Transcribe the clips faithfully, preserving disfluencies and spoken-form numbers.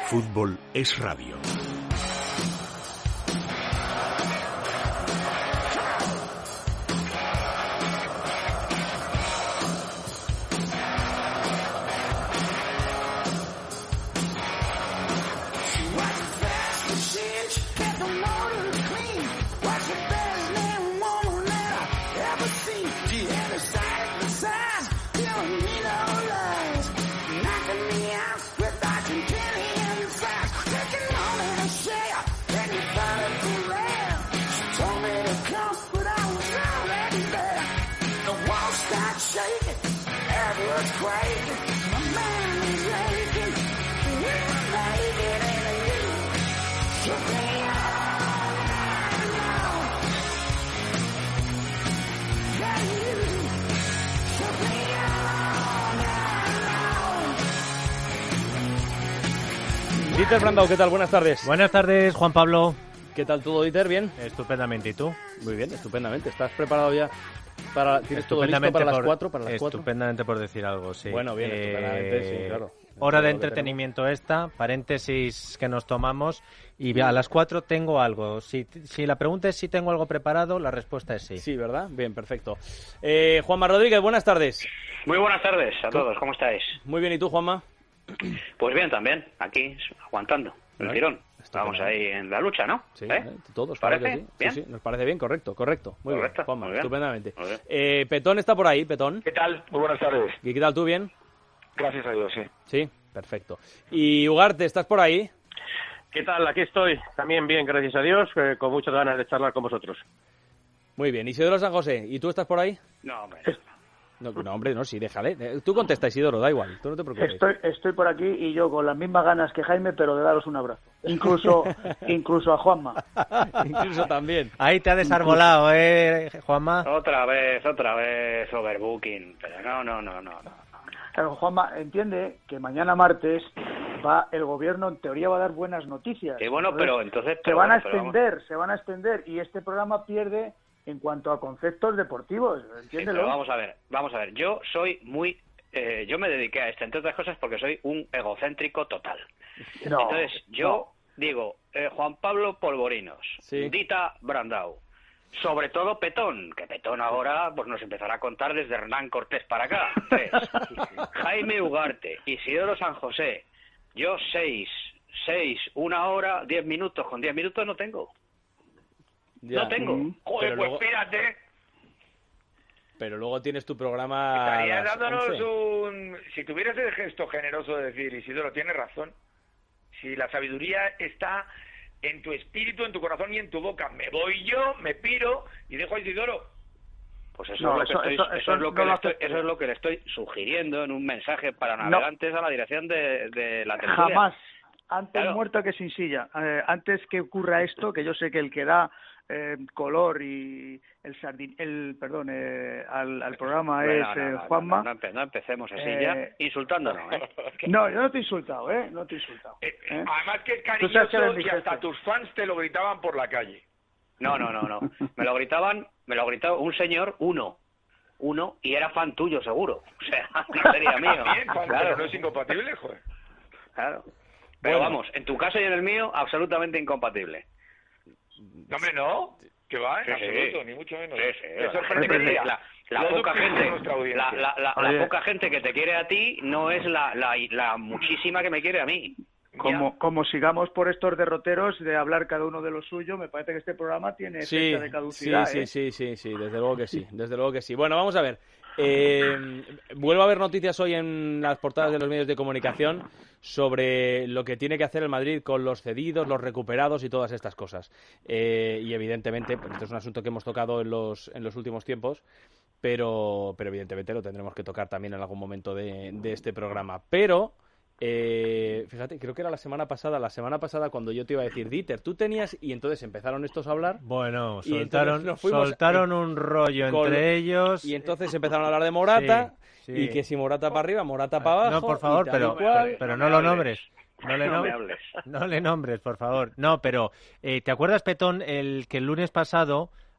Fútbol es radio. Dieter Brandau, ¿qué tal? Buenas tardes. Buenas tardes, Juan Pablo. ¿Qué tal todo, Dieter? ¿Bien? Estupendamente, ¿y tú? Muy bien, estupendamente. ¿Estás preparado ya? Para, ¿Tienes todo listo para las cuatro? Para las estupendamente cuatro? Por decir algo, sí. Bueno, bien, eh, estupendamente, sí, claro. Hora de entretenimiento esta, paréntesis que nos tomamos, y a las cuatro tengo algo. Si, si la pregunta es si tengo algo preparado, la respuesta es sí. Sí, ¿verdad? Bien, perfecto. Eh, Juanma Rodríguez, buenas tardes. Muy buenas tardes a todos, ¿cómo estáis? Muy bien, ¿y tú, Juanma? Pues bien, también, aquí, aguantando el ¿Vale? tirón. Estamos ahí en la lucha, ¿no? Sí, ¿Eh? todos. ¿Parece? Sí. ¿Bien? Sí, sí, nos parece bien, correcto, correcto. Muy correcto, bien, Juanma, muy bien. estupendamente. Muy bien. Eh, Petón está por ahí, Petón. ¿Qué tal? Muy buenas tardes. ¿Y qué tal, tú, bien? Gracias a Dios, sí. Sí, perfecto. Y Ugarte, ¿estás por ahí? ¿Qué tal? Aquí estoy. También bien, gracias a Dios, eh, con muchas ganas de charlar con vosotros. Muy bien. Isidoro San José, ¿y tú estás por ahí? No, hombre. No, no, hombre, no, sí, déjale. Tú contesta, Isidoro, da igual, tú no te preocupes. Estoy, estoy por aquí y yo con las mismas ganas que Jaime, pero de daros un abrazo. Incluso, incluso a Juanma. Incluso también. Ahí te ha desarbolado, ¿eh, Juanma? Otra vez, otra vez, overbooking. Pero no, no, no, no, no. Claro, Juanma, entiende que mañana martes va el gobierno, en teoría va a dar buenas noticias. Sí, bueno, entonces, pero entonces... Se pero van bueno, a extender, se van a extender, y este programa pierde... En cuanto a conceptos deportivos, entiéndelo. Sí, pero vamos a ver, vamos a ver. Yo soy muy, eh, yo me dediqué a esto, entre otras cosas, porque soy un egocéntrico total. No, Entonces, yo no. digo, eh, Juan Pablo Polvorinos, sí. Dita Brandau, sobre todo Petón, que Petón ahora pues nos empezará a contar desde Hernán Cortés para acá. Tres. Jaime Ugarte, Isidoro San José, yo seis, seis, una hora, diez minutos, con diez minutos no tengo. Ya. No tengo. Mm. Joder, Pero pues luego... fíjate. Pero luego tienes tu programa. Estarías dándonos once. un. Si tuvieras el gesto generoso de decir, Isidoro, tienes razón. Si la sabiduría está en tu espíritu, en tu corazón y en tu boca. Me voy yo, me piro y dejo a Isidoro. Pues eso, no, es, lo eso, que estoy, eso, eso, eso, es lo no que lo le estoy, acepto. eso es lo que le estoy sugiriendo en un mensaje para navegantes no. a la dirección de, de la tertulia. Jamás. Antes claro. muerto que sin silla. Eh, antes que ocurra esto, que yo sé que el que da eh, color y el sardin, el perdón, eh, al, al programa bueno, es no, no, eh, no, Juanma. No, no, no, no empecemos así eh, ya, insultándonos, ¿eh? No, yo no te he insultado, ¿eh? No te he insultado. Eh, ¿eh? Además que es Tú sabes que eres cariñoso mi y hasta jefe. tus fans te lo gritaban por la calle. No, no, no, no. Me lo gritaban, me lo gritaba un señor, uno. Uno, y era fan tuyo, seguro. O sea, no sería mío. Bien, fan, claro. pero no es incompatible, joder. Claro. Pero bueno. vamos, en tu caso y en el mío, absolutamente incompatible. No, hombre, no. Que va, en Sí, absoluto, sí. ni mucho menos. Sí, sí. Me La, gente sorprendería. que- la, la Lo poca duplico gente, nuestra audiencia. la, la, la, Oye. la poca gente que te quiere a ti no es la, la, la muchísima que me quiere a mí. Como, como sigamos por estos derroteros de hablar cada uno de lo suyo, me parece que este programa tiene Sí, fecha de caducidad. sí, ¿eh? sí, sí, sí, sí, desde luego que sí, desde luego que sí. Bueno, vamos a ver. Eh, vuelvo a ver noticias hoy en las portadas de los medios de comunicación sobre lo que tiene que hacer el Madrid con los cedidos, los recuperados y todas estas cosas. Eh, y evidentemente, pues esto es un asunto que hemos tocado en los, en los últimos tiempos, pero, pero evidentemente lo tendremos que tocar también en algún momento de, de este programa. Pero... Eh, fíjate, creo que era la semana pasada, la semana pasada cuando yo te iba a decir, Dieter, tú tenías, y entonces empezaron estos a hablar. Bueno, y soltaron, nos fuimos soltaron en, un rollo con, entre ellos. Y entonces empezaron a hablar de Morata, sí, sí. y que si Morata para arriba, Morata para abajo. No, por favor, y tal pero, y cual. pero, pero no lo nombres. No le, No me nom- hables. no le nombres, por favor. No, pero eh, ¿te acuerdas, Petón, el que el lunes pasado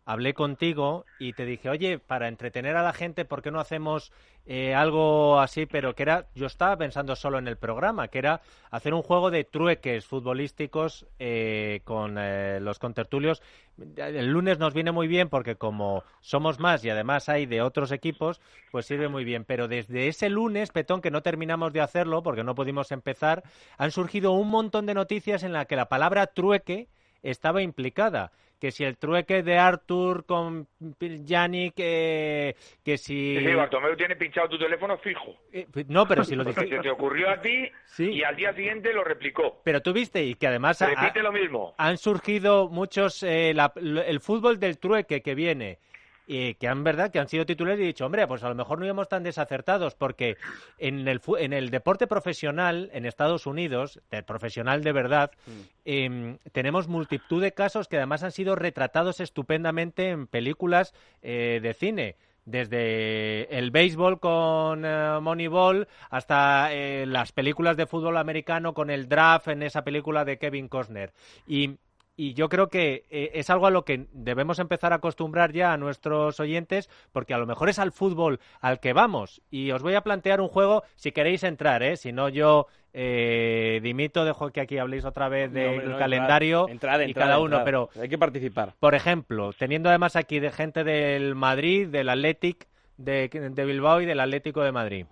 hablé contigo y te dije, oye, para entretener a la gente, ¿por qué no hacemos eh, algo así? Pero que era, yo estaba pensando solo en el programa, que era hacer un juego de trueques futbolísticos eh, con eh, los contertulios. El lunes nos viene muy bien porque como somos más y además hay de otros equipos, pues sirve muy bien. Pero desde ese lunes, Petón, que no terminamos de hacerlo porque no pudimos empezar, han surgido un montón de noticias en las que la palabra trueque estaba implicada. Que si el trueque de Artur con Yannick, eh, que si... Sí, Bartomeu tiene pinchado tu teléfono fijo. Eh, no, pero si lo dije... Se te ocurrió a ti sí. y al día siguiente lo replicó. Pero tú viste, y que además... Repite ha, lo mismo. Han surgido muchos... Eh, la, el fútbol del trueque que viene... Y que han verdad que han sido titulares y he dicho, hombre, pues a lo mejor no íbamos tan desacertados porque en el en el deporte profesional en Estados Unidos, el profesional de verdad, mm. eh, tenemos multitud de casos que además han sido retratados estupendamente en películas eh, de cine. Desde el béisbol con uh, Moneyball hasta eh, las películas de fútbol americano con el draft en esa película de Kevin Costner. Y Y yo creo que eh, es algo a lo que debemos empezar a acostumbrar ya a nuestros oyentes, porque a lo mejor es al fútbol al que vamos. Y os voy a plantear un juego, si queréis entrar, ¿eh? Si no, yo eh, dimito, dejo que aquí habléis otra vez del no, no, calendario entrad, entrad, y cada uno. entrad. Pero hay que participar. Por ejemplo, teniendo además aquí de gente del Madrid, del Athletic de, de Bilbao y del Atlético de Madrid.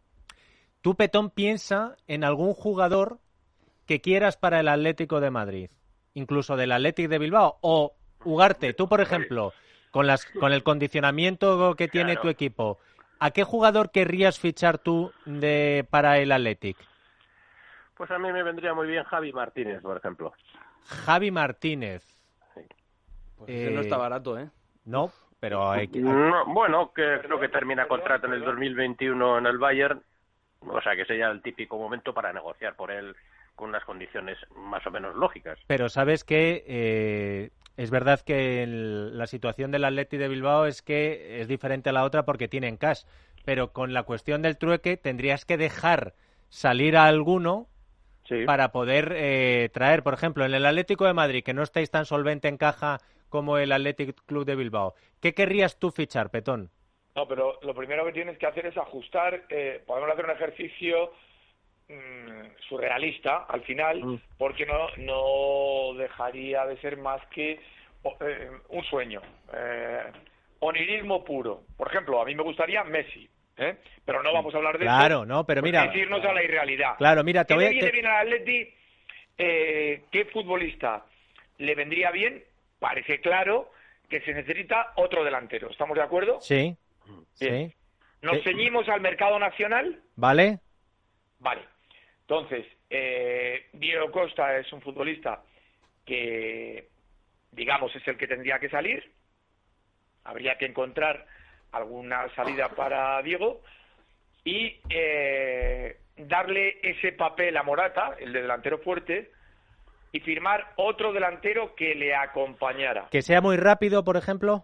Tú, Petón, piensa en algún jugador que quieras para el Atlético de Madrid. Incluso del Athletic de Bilbao, o Ugarte, tú por ejemplo, con las con el condicionamiento que tiene claro. tu equipo, ¿a qué jugador querrías fichar tú de para el Athletic? Pues a mí me vendría muy bien Javi Martínez, por ejemplo. Javi Martínez. Sí. Pues eh, no está barato, ¿eh? No, pero hay que... no, bueno, que creo que termina contrato en el dos mil veintiuno en el Bayern, o sea que sería el típico momento para negociar por él con unas condiciones más o menos lógicas. Pero sabes que eh, es verdad que el, la situación del Athletic de Bilbao es que es diferente a la otra porque tienen cash, pero con la cuestión del trueque tendrías que dejar salir a alguno sí. para poder eh, traer, por ejemplo, en el Atlético de Madrid, que no estáis tan solvente en caja como el Athletic Club de Bilbao. ¿Qué querrías tú fichar, Petón? No, pero lo primero que tienes que hacer es ajustar, eh, podemos hacer un ejercicio surrealista al final, mm. porque no no dejaría de ser más que eh, un sueño, eh, onirismo puro. Por ejemplo, a mí me gustaría Messi, ¿eh? Pero no vamos a hablar de claro, eso. Claro, no, pero mira, decirnos a la irrealidad. Claro, mira, te ¿Qué voy a le viene te... bien al Atleti? Eh, ¿Qué futbolista le vendría bien? Parece claro que se necesita otro delantero. ¿Estamos de acuerdo? Sí. Bien. Sí. ¿Nos sí. ceñimos al mercado nacional? Vale. Vale. Entonces, eh, Diego Costa es un futbolista que, digamos, es el que tendría que salir. Habría que encontrar alguna salida para Diego y eh, darle ese papel a Morata, el de delantero fuerte, y firmar otro delantero que le acompañara. ¿Que sea muy rápido, por ejemplo?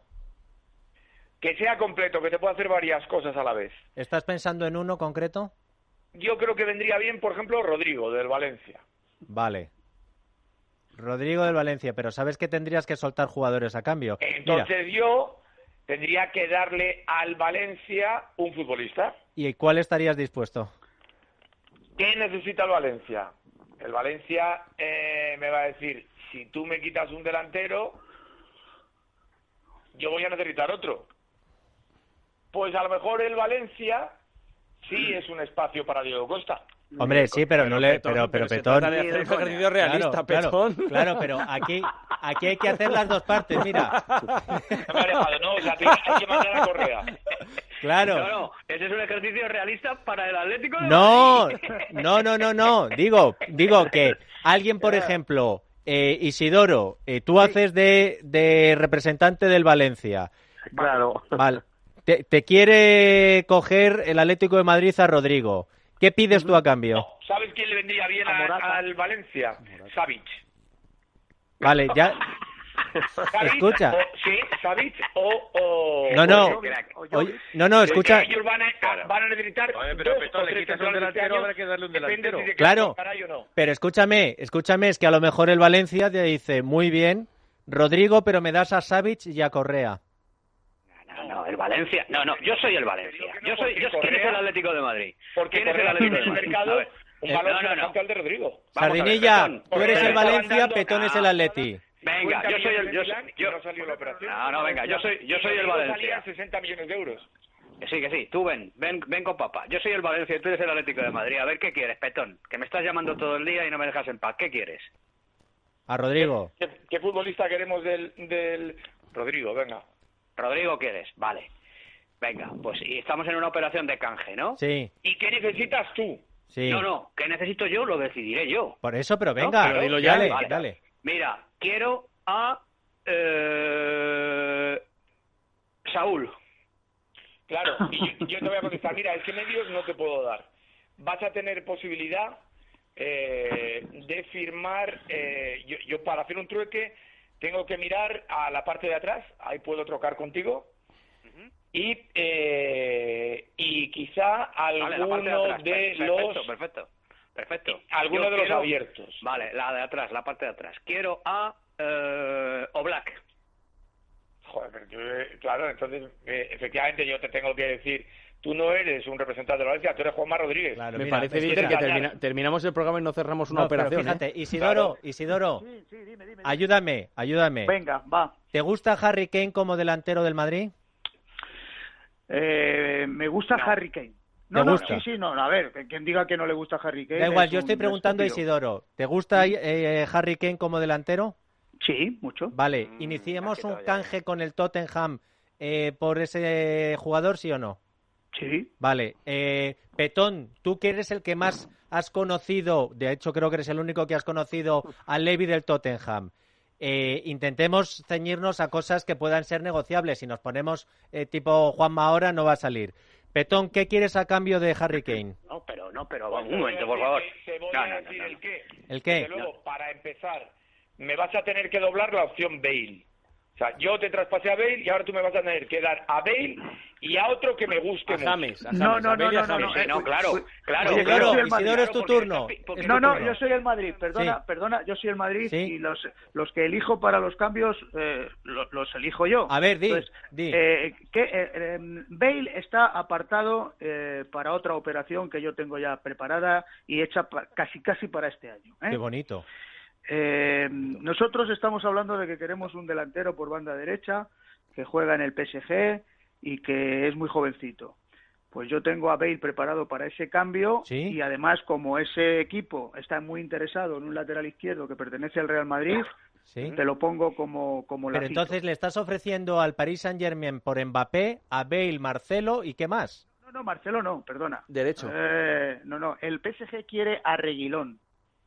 Que sea completo, que te pueda hacer varias cosas a la vez. ¿Estás pensando en uno concreto? Yo creo que vendría bien, por ejemplo, Rodrigo, del Valencia. Vale. Rodrigo del Valencia, pero ¿sabes que tendrías que soltar jugadores a cambio? Entonces Mira. yo tendría que darle al Valencia un futbolista. ¿Y cuál estarías dispuesto? ¿Qué necesita el Valencia? El Valencia eh, me va a decir, si tú me quitas un delantero, yo voy a necesitar otro. Pues a lo mejor el Valencia... sí, es un espacio para Diego Costa. Hombre, sí, pero, pero no le... Petón, pero, pero, pero Petón... Se trata de hacer un ejercicio realista, claro, Petón. Claro, claro, pero aquí, aquí hay que hacer las dos partes, mira. No me ha dejado, ¿no? O sea, hay que mandar a Correa. Claro. No, no, ese es un ejercicio realista para el Atlético de No, Madrid. no, no, no, no. Digo, digo que alguien, por ejemplo, eh, Isidoro, eh, tú haces de, de representante del Valencia. Claro. Vale. Te, te quiere coger el Atlético de Madrid a Rodrigo. ¿Qué pides tú a cambio? No, ¿sabes quién le vendría bien a, al Valencia? Savic. Vale, ya... Savic, escucha. O, sí, Savic o... o no, no. O Oye, no, no, escucha. Ellos van a, van a necesitar... Oye, pero Petón, le quitas un delantero, habrá que darle un delantero. Claro, no. Pero escúchame, escúchame, es que a lo mejor el Valencia te dice, muy bien, Rodrigo, pero me das a Savic y a Correa. No, no, el Valencia. No, no, yo soy el Valencia. Yo soy, yo, ¿quién es el Atlético de Madrid? Porque ¿Quién es el Atlético de Madrid? mercado un Eh, valor no, no, no. semejante al de Rodrigo. Sardinilla, Petón. tú eres Porque el le estaban Valencia, dando- Petón es el Ah, Atleti. Venga, yo soy el, yo, Milán y yo, no salió la operación. no, no, venga, yo soy, yo soy el Rodrigo Valencia. salía sesenta millones de euros. Que sí, que sí, tú ven, ven, ven con papá. Yo soy el Valencia y tú eres el Atlético de Madrid. A ver, ¿qué quieres, Petón? Que me estás llamando todo el día y no me dejas en paz. ¿Qué quieres? A Rodrigo. ¿Qué, qué futbolista queremos del, del... Rodrigo, venga. Rodrigo, ¿quieres? Vale. Venga, pues y estamos en una operación de canje, ¿no? Sí, ¿Y qué necesitas tú? sí. No, no, ¿qué necesito yo? Lo decidiré yo. Por eso, pero venga, pero dilo ya. dale, Vale. dale. Mira, quiero a eh, Saúl. Claro, y yo, yo te voy a contestar, mira, es que medios no te puedo dar. Vas a tener posibilidad eh, de firmar, eh, yo, yo para hacer un trueque tengo que mirar a la parte de atrás, ahí puedo trocar contigo, y eh, y quizá Vale, la parte de alguno atrás. de Perfecto, los perfecto, perfecto. alguno Yo de los quiero- abiertos. Vale, la de atrás, la parte de atrás. Quiero a eh, Oblak. Joder, pero tú, eh, claro, entonces eh, efectivamente yo te tengo que decir, tú no eres un representante de Valencia, tú eres Juanma Rodríguez. Claro, Me mira, parece, escucha. Víctor, que Engañar. termina- terminamos el programa y no cerramos una No, pero operación. fíjate, ¿eh? Isidoro, Isidoro, Sí, sí, dime, dime. dime. ayúdame, ayúdame. Venga, va. ¿Te gusta Harry Kane como delantero del Madrid? Eh, me gusta No. Harry Kane. ¿Te No, no, gusta? sí, sí, no, a ver, que- quien diga que no le gusta Harry Kane. Da igual, es yo estoy un preguntando a estúpido. Isidoro. ¿Te gusta eh, Harry Kane como delantero? Sí, mucho. Vale, Mm, ¿iniciamos casi un todavía. canje con el Tottenham eh, por ese jugador, sí o no? Sí. Vale, eh, Petón, tú que eres el que más has conocido, de hecho creo que eres el único que has conocido al Levy del Tottenham. Eh, intentemos ceñirnos a cosas que puedan ser negociables. Si nos ponemos eh, tipo Juanma ahora no va a salir. Petón, ¿qué quieres a cambio de Harry Kane? No, pero no, pero Pues un te voy a momento, por decir favor. que- Te voy No, a no, no, decir no, el no. qué. ¿El qué? Desde luego, para empezar, me vas a tener que doblar la opción Bale. O sea, yo te traspasé a Bale y ahora tú me vas a tener que dar a Bale y a otro que me guste A mucho. James, a James, No, no, a Bale y a no, no, James. no, Sí, eh, no, claro, uy, claro. oye, Isidoro, yo soy el Madrid. Isidoro, es tu porque turno. está- porque Es No, tu no, turno. yo soy el Madrid, perdona, Sí. perdona, yo soy el Madrid Sí. y los los que elijo para los cambios eh, lo- los elijo yo. A ver, di, Entonces, di. eh, que, eh, eh, Bale está apartado eh, para otra operación que yo tengo ya preparada y hecha pa- casi casi para este año. ¿eh? Qué bonito. Eh, nosotros estamos hablando de que queremos un delantero por banda derecha que juega en el P S G y que es muy jovencito. Pues yo tengo a Bale preparado para ese cambio ¿Sí? y además como ese equipo está muy interesado en un lateral izquierdo que pertenece al Real Madrid, ¿Sí? te lo pongo como como Pero lacito. entonces le estás ofreciendo al Paris Saint-Germain por Mbappé, a Bale, Marcelo y ¿qué más? No, no, Marcelo no, perdona. Derecho. Eh, no, no, el P S G quiere a Reguilón.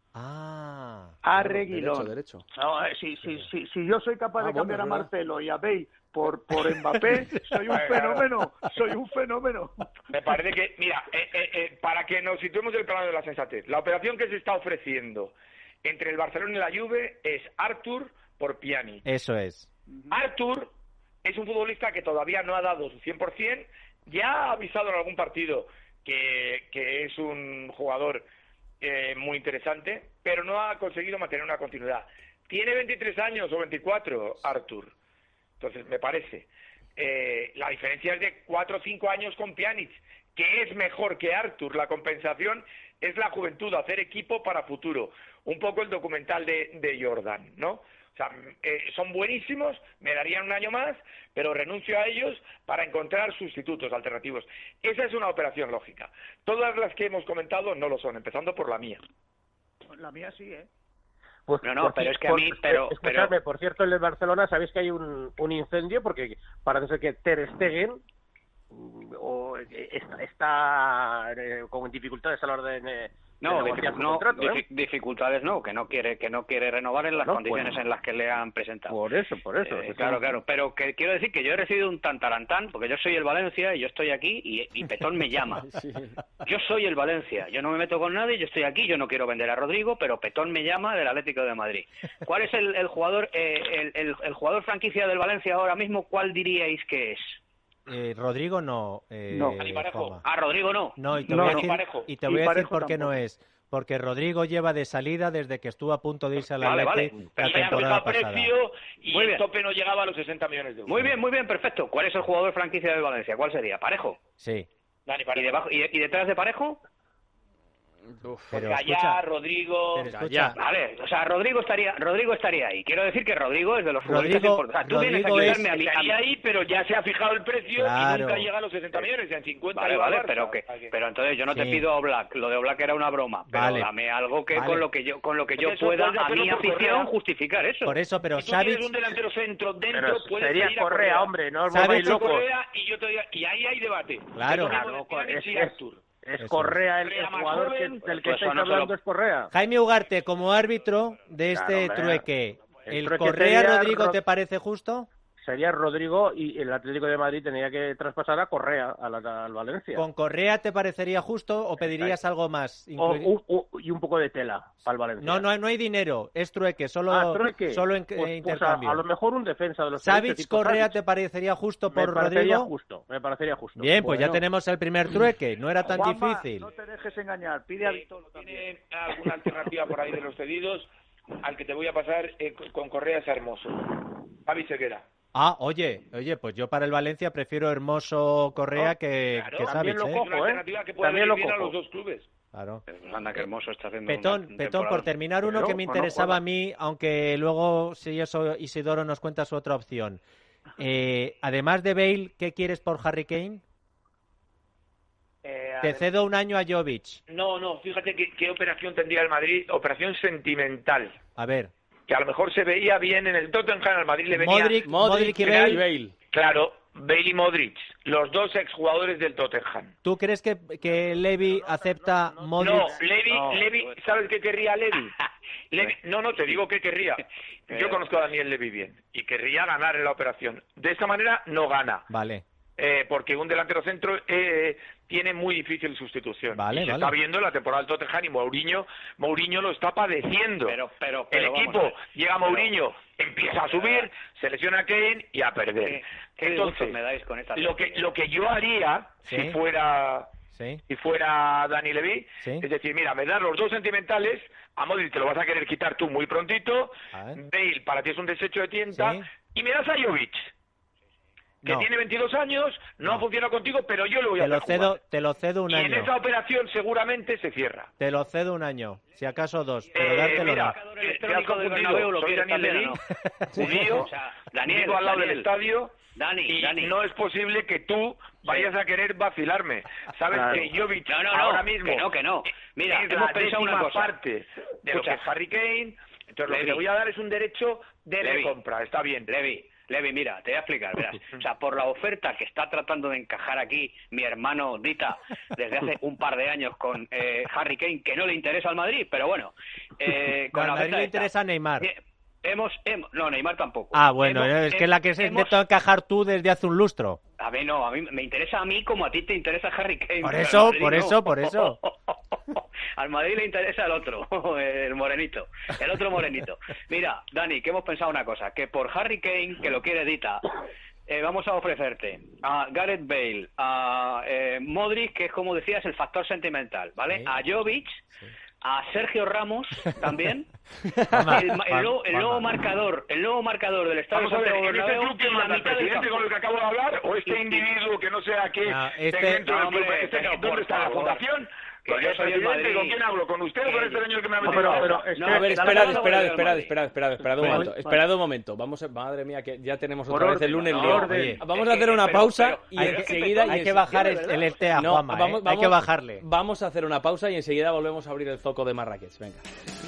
Ah. A Claro, Reguilón. derecho, derecho. No, eh, si, si, si, si yo soy capaz Ah, de bueno, cambiar es a verdad. Marcelo y a Bale por, por Mbappé, soy un fenómeno, soy un fenómeno. Me parece que, mira, eh, eh, eh, para que nos situemos en el plano de la sensatez, la operación que se está ofreciendo entre el Barcelona y la Juve es Artur por Pjanic. Eso es. Artur es un futbolista que todavía no ha dado su cien por ciento, ya ha avisado en algún partido que, que es un jugador eh, muy interesante, pero no ha conseguido mantener una continuidad. Tiene veintitrés años o veinticuatro, Artur. Entonces, me parece. Eh, la diferencia es de cuatro o cinco años con Pjanic, que es mejor que Artur. La compensación es la juventud, hacer equipo para futuro. Un poco el documental de, de Jordan, ¿no? O sea, eh, son buenísimos, me darían un año más, pero renuncio a ellos para encontrar sustitutos alternativos. Esa es una operación lógica. Todas las que hemos comentado no lo son, empezando por la mía. La mía sí, ¿eh? Pues, No, no, por pero ci- es que a por- mí- pero- escuchadme, pero- por cierto, en el Barcelona sabéis que hay un, un incendio porque parece ser que Ter Stegen mm, o, eh, está, está eh, con dificultades a la hora de, de No, negociar dific- su no contrato, ¿eh? dific- dificultades no, que no quiere que no quiere renovar en las No, condiciones pues- en las que le han presentado. Por eso, por eso. Eh, Eso claro, es- claro, pero que quiero decir que yo he recibido un tantarantán, porque yo soy el Valencia y yo estoy aquí y, y Petón me llama. Sí. Yo soy el Valencia, yo no me meto con nadie, yo estoy aquí, yo no quiero vender a Rodrigo, pero Petón me llama del Atlético de Madrid. ¿Cuál es el, el jugador eh, el, el- el jugador franquicia del Valencia ahora mismo? ¿Cuál diríais que es? Eh, Rodrigo no. Eh, No. Ani Parejo. Juanma. A Rodrigo no. No, y te No, voy a no. decir, Parejo. y te Y voy a decir Parejo por qué no tampoco. es. porque Rodrigo lleva de salida desde que estuvo a punto de irse a la Vale, Atleti vale. la Y ya temporada aplicó pasada. precio y Muy el bien. tope no llegaba a los sesenta millones de euros. Muy bien, muy bien, perfecto. ¿Cuál es el jugador franquicia del Valencia? ¿Cuál sería? ¿Parejo? Sí, Dani, ¿Y, para debajo, y, y detrás de Parejo? Uf. pero Gallá, escucha, Rodrigo... pero escucha, Vale, o sea, Rodrigo estaría Rodrigo estaría ahí. Quiero decir que Rodrigo es de los futbolistas Rodrigo- importantes. O sea, tú vienes a Rodrigo es- ayudarme a mí. a mí- Estaría ahí, pero ya se ha fijado el precio Claro. y nunca llega a los sesenta millones, en cincuenta Vale, iba vale, al Barça. pero que, O sea que- pero entonces yo no te Sí. pido Oblak, lo de Oblak era una broma, pero Vale. dame algo que Vale. con lo que yo con lo que yo Eso pueda puedes a hacerlo mi por afición Correa. justificar eso. por eso, pero Si tú tienes Savic, un delantero centro dentro, Pero puedes sería pedir a Correa, hombre, no os Savic volváis y locos. Correa y yo te digo- y ahí hay debate. Claro. Yo tengo Claro, Pjanic es- y es- Artur. Es Eso Correa el, Correa el más jugador que, joven, del que pues estáis eso no hablando se lo- es Correa. Jaime Ugarte como árbitro de Claro, este hombre. trueque, El ¿el trueque Correa sería Rodrigo Ro- te parece justo? Sería Rodrigo y el Atlético de Madrid tenía que traspasar a Correa, a la- al Valencia. ¿Con Correa te parecería justo o pedirías algo más? O- Inclui- u- u- y un poco de tela para el Valencia. No, no, hay- no hay dinero, es trueque, solo, Ah, trueque. solo en, Pues- eh, pues a- intercambio. a, lo mejor un defensa de los ¿Savic tres, tipo Correa Savic. te parecería justo Me por parecería Rodrigo? justo, me parecería justo. Bien, pues ya Bueno. tenemos el primer trueque, no era tan Juanma, difícil. no te dejes engañar, pide a Eh, Vitolo también. ¿Tiene alguna alternativa por ahí de los cedidos? Al que te voy a pasar eh, con Correa es Hermoso. Javi Seguera. Ah, oye, oye, pues yo para el Valencia prefiero Hermoso Correa No, que, claro, que también Savic, lo ¿eh? Es cojo. una ¿eh? alternativa que puede También venir lo bien a cojo. los dos clubes. Claro. Pues anda, que Hermoso está haciendo Petón, una Petón, temporada. por terminar uno Pero, que me bueno, interesaba juega. a mí, aunque luego si eso Isidoro nos cuenta su otra opción. Eh, además de Bale, ¿qué quieres por Harry Kane? Eh, Te cedo un año a Jovic. No, no, fíjate qué, qué operación tendría el Madrid, operación sentimental, A ver, que a lo mejor se veía bien en el Tottenham, al Madrid le venía... Modric, Modric Modric y y Bale. Bale. Claro, Bale y Modric, los dos exjugadores del Tottenham. ¿Tú crees que, que Levy acepta Modric? No, Levi, No. Levi, ¿sabes qué querría Levi? Levi? No, no, te digo que querría. Yo conozco a Daniel Levy bien y querría ganar en la operación. De esta manera no gana, Vale, eh, porque un delantero centro eh, tiene muy difícil sustitución. Vale, y se vale. está viendo en la temporada del Tottenham y Mourinho, Mourinho lo está padeciendo. Pero, pero, El pero, vamos a equipo, ver. llega Pero- Mourinho, empieza a subir, se lesiona a Kane y a perder. ¿Qué, qué disgustos Entonces, me dais con esta lo que, lo que yo haría, Sí. si fuera sí, si fuera Dani Levy, Sí. es decir, mira, me das los dos sentimentales, a Modric te lo vas a querer quitar tú muy prontito, A ver. Bale para ti es un desecho de tienta, Sí. y me das a Jovic, que No. tiene veintidós años, no, No. ha funcionado contigo, pero yo lo voy a te lo hacer cedo, jugar. te lo cedo un Y en año. esa operación seguramente se cierra. Te lo cedo un año, si acaso dos, pero Eh, dártelo mira, no. El te has electrónico del confundido, Bernabéu lo soy quieres Daniel también, Levy, ¿no? judío, O sea, Daniel, vivo al lado Daniel. del estadio, Dani, y Dani. no es posible que tú vayas a querer vacilarme. Sabes Claro. que Jovic No, no, no, ahora mismo que no, que no. Mira, es hemos la pensado una décima cosa. parte de lo Escucha. que es Harry Kane. Entonces lo que Levi. le voy a dar es un derecho de Levi. recompra. Está bien. Levi, Levi, mira, te voy a explicar, verás. O sea, por la oferta que está tratando de encajar aquí mi hermano Dita desde hace un par de años con eh, Harry Kane, que no le interesa al Madrid, pero bueno. Eh, con No, la a Madrid oferta le esta. interesa a Neymar. Eh, Hemos, hemos, no, Neymar tampoco. Ah, bueno, Hemos- es que la que se hemos- intentó encajar tú desde hace un lustro. A mí no, a mí me interesa a mí como a ti te interesa Harry Kane. Por pero eso, al Madrid por no. eso, por eso. Al Madrid le interesa el otro, el morenito, el otro morenito. Mira, Dani, que hemos pensado una cosa, que por Harry Kane, que lo quiere Dita, eh, vamos a ofrecerte a Gareth Bale, a eh, Modric, que es como decías el factor sentimental, ¿vale? Sí. A Jovic, a Sergio Ramos también, Vamos, el, el nuevo, el nuevo vamos. marcador, el nuevo marcador del Estadio Vamos a ver, Santiago ¿en este Bernabéu club quién y la manda? ¿El mitad del presidente campo. con el que acabo de hablar o este individuo que no sé a qué No, este- segmento no, del club? hombre, Este- pero ¿Dónde por está la favor. fundación? Que Pues yo el soy el presidente, Madrid. ¿con quién hablo? ¿con usted o con Que- este señor que me ha No, metido? pero, pero es No, que A ver, la esperad, verdad, esperad, Madrid. esperad, esperad, esperad, esperad un Bueno, momento, esperad un momento. Vamos, a- madre mía, que ya tenemos Por otra vez el orden, lunes por lío. orden. Oye, Vamos Eh, a hacer eh, una pero- pausa pero- y Hay que- enseguida... y Hay que ense- bajar de el, verdad. el este a No, Juanma, ¿eh? vamos- Hay vamos- que bajarle. Vamos a hacer una pausa y enseguida volvemos a abrir el zoco de Marrakech. Venga.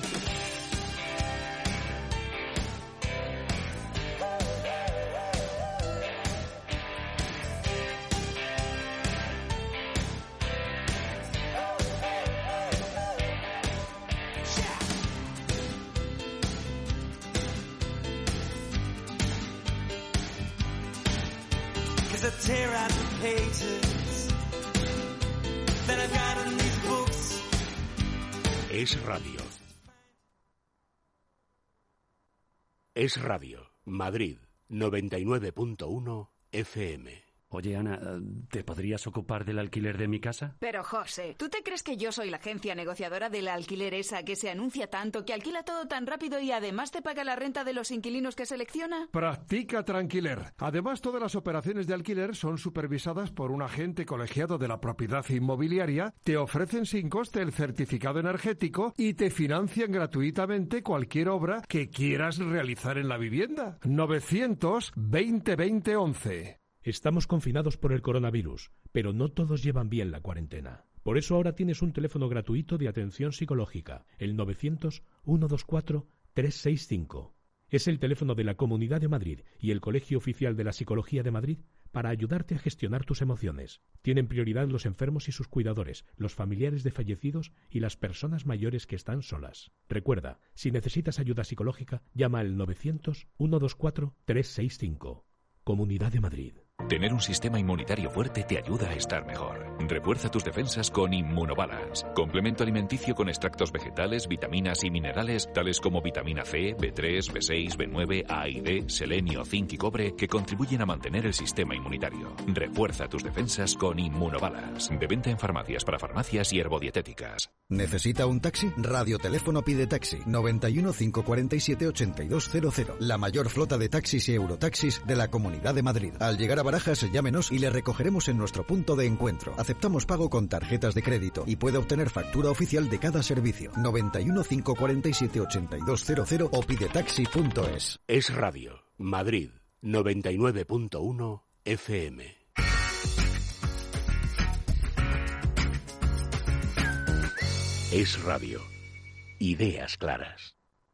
Cause I tear out the pages that I've got in these books. Es radio. Es radio. Madrid noventa y nueve punto uno F M. Oye, Ana, ¿te podrías ocupar del alquiler de mi casa? Pero, José, ¿tú te crees que yo soy la agencia negociadora del alquiler esa que se anuncia tanto, que alquila todo tan rápido y además te paga la renta de los inquilinos que selecciona? Practica Tranquiler. Además, todas las operaciones de alquiler son supervisadas por un agente colegiado de la propiedad inmobiliaria, te ofrecen sin coste el certificado energético y te financian gratuitamente cualquier obra que quieras realizar en la vivienda. novecientos veinte veinte once. Estamos confinados por el coronavirus, pero no todos llevan bien la cuarentena. Por eso ahora tienes un teléfono gratuito de atención psicológica, el novecientos, ciento veinticuatro, trescientos sesenta y cinco. Es el teléfono de la Comunidad de Madrid y el Colegio Oficial de la Psicología de Madrid para ayudarte a gestionar tus emociones. Tienen prioridad los enfermos y sus cuidadores, los familiares de fallecidos y las personas mayores que están solas. Recuerda, si necesitas ayuda psicológica, llama al novecientos, ciento veinticuatro, trescientos sesenta y cinco. Comunidad de Madrid. Tener un sistema inmunitario fuerte te ayuda a estar mejor. Refuerza tus defensas con Immunobalance, complemento alimenticio con extractos vegetales, vitaminas y minerales tales como vitamina C, B tres, B seis, B nueve, A y D, selenio, zinc y cobre que contribuyen a mantener el sistema inmunitario. Refuerza tus defensas con Immunobalance. De venta en farmacias, para farmacias y herbodietéticas. ¿Necesita un taxi? Radioteléfono Pide Taxi. noventa y uno, cinco cuarenta y siete, ochenta y dos cero cero. La mayor flota de taxis y eurotaxis de la Comunidad de Madrid. Al llegar a Barajas, llámenos y le recogeremos en nuestro punto de encuentro. Aceptamos pago con tarjetas de crédito y puede obtener factura oficial de cada servicio. noventa y uno, cinco cuarenta y siete, ochenta y dos cero cero o pidetaxi punto es. Es Radio, Madrid, noventa y nueve punto uno F M. Es Radio. Ideas claras.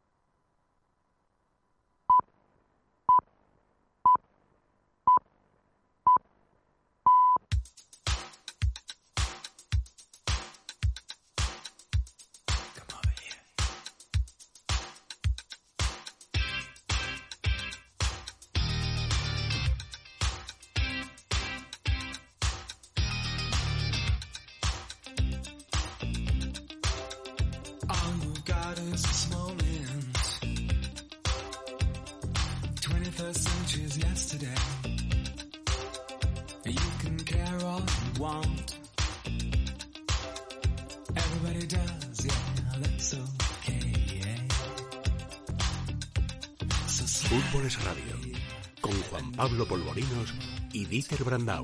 Fútbol es Radio, con Juan Pablo Polvorinos y Dieter Brandau.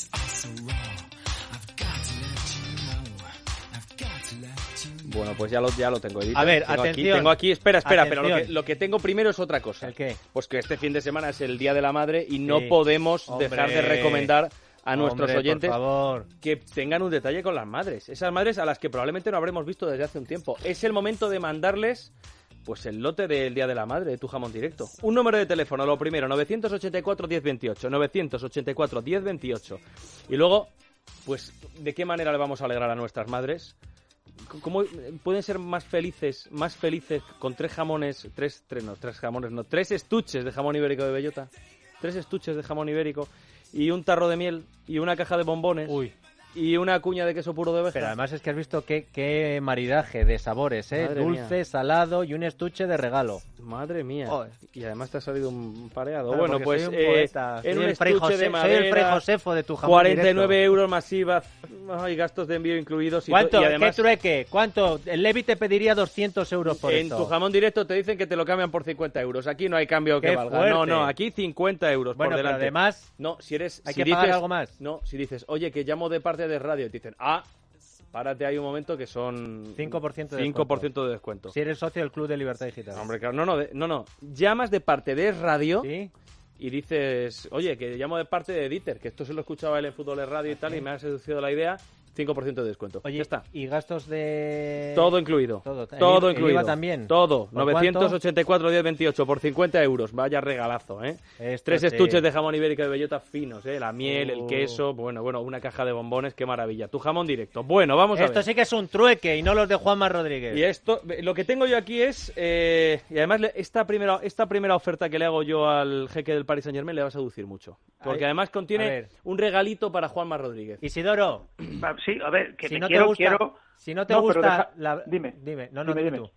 Bueno, pues ya lo, ya lo tengo, Dieter. A ver, tengo atención. Aquí, tengo aquí, espera, espera, Atención. pero lo que, lo que tengo primero es otra cosa. ¿El qué? Pues que este fin de semana es el Día de la Madre y no Sí. podemos Hombre. dejar de recomendar a nuestros Hombre, oyentes por favor. que tengan un detalle con las madres. Esas madres a las que probablemente no habremos visto desde hace un tiempo. Es el momento de mandarles pues el lote del Día de la Madre de Tu Jamón Directo. Un número de teléfono, lo primero, novecientos ochenta y cuatro, diez veintiocho, novecientos ochenta y cuatro, diez veintiocho. Y luego, pues, ¿de qué manera le vamos a alegrar a nuestras madres? ¿Cómo pueden ser más felices, más felices con tres jamones, tres, tres, no, tres jamones, no, tres estuches de jamón ibérico de bellota, tres estuches de jamón ibérico y un tarro de miel y una caja de bombones? Uy. Y una cuña de queso puro de oveja. Pero además es que has visto qué, qué maridaje de sabores, ¿eh? Madre Dulce, mía. salado y un estuche de regalo. Madre mía. Joder. Y además te ha salido un pareado. Claro, bueno, porque pues soy un eh, poeta. en Soy un el Fray estuche José- de soy el madera, Fray Josefo de Tu Jamón cuarenta y nueve Directo. euros masiva, hay gastos de envío incluidos. Y ¿Cuánto? to- y además, ¿Qué trueque? ¿Cuánto? El Levi te pediría doscientos euros por en esto. Tu Jamón Directo te dicen que te lo cambian por cincuenta euros. Aquí no hay cambio que ¡Qué valga. fuerte! No, no, aquí cincuenta euros Bueno, por pero delante. además, no, si eres, ¿hay si que pagar dices- algo más? No, si dices, oye, que llamo de parte de radio, y te dicen, ah, párate ahí un momento que son cinco por ciento de cinco por ciento de descuento. Si eres socio del Club de Libertad Digital. Hombre, claro, no, no, de- no, no. Llamas de parte de Radio ¿Sí? y dices, oye, que llamo de parte de Dieter, que esto se lo escuchaba él en Fútbol es Radio y tal, y me ha seducido la idea, cinco por ciento de descuento. Oye, ya está. ¿y gastos de...? Todo incluido. Todo, ¿El Todo I- el incluido. IVA también? Todo. ¿Por novecientos ochenta y cuatro, diez veintiocho por cincuenta euros. Vaya regalazo, ¿eh? Esto Tres sí. estuches de jamón ibérico de bellota finos, ¿eh? La miel, el Uh. queso, bueno, bueno, una caja de bombones, qué maravilla. Tu jamón directo. Bueno, vamos a Esto ver. sí que es un trueque y no los de Juanma Rodríguez. Y esto, lo que tengo yo aquí es, eh, y además le- esta primera, esta primera oferta que le hago yo al jeque del Paris Saint Germain le va a seducir mucho. Porque Ay, además a contiene ver. un regalito para Juanma Rodríguez. Isidoro, Va, Sí, a ver, que si me no quiero, te gusta, quiero... si no te No, pero gusta... deja- la... Dime, Dime, no, no, dime, tú, dime. tú.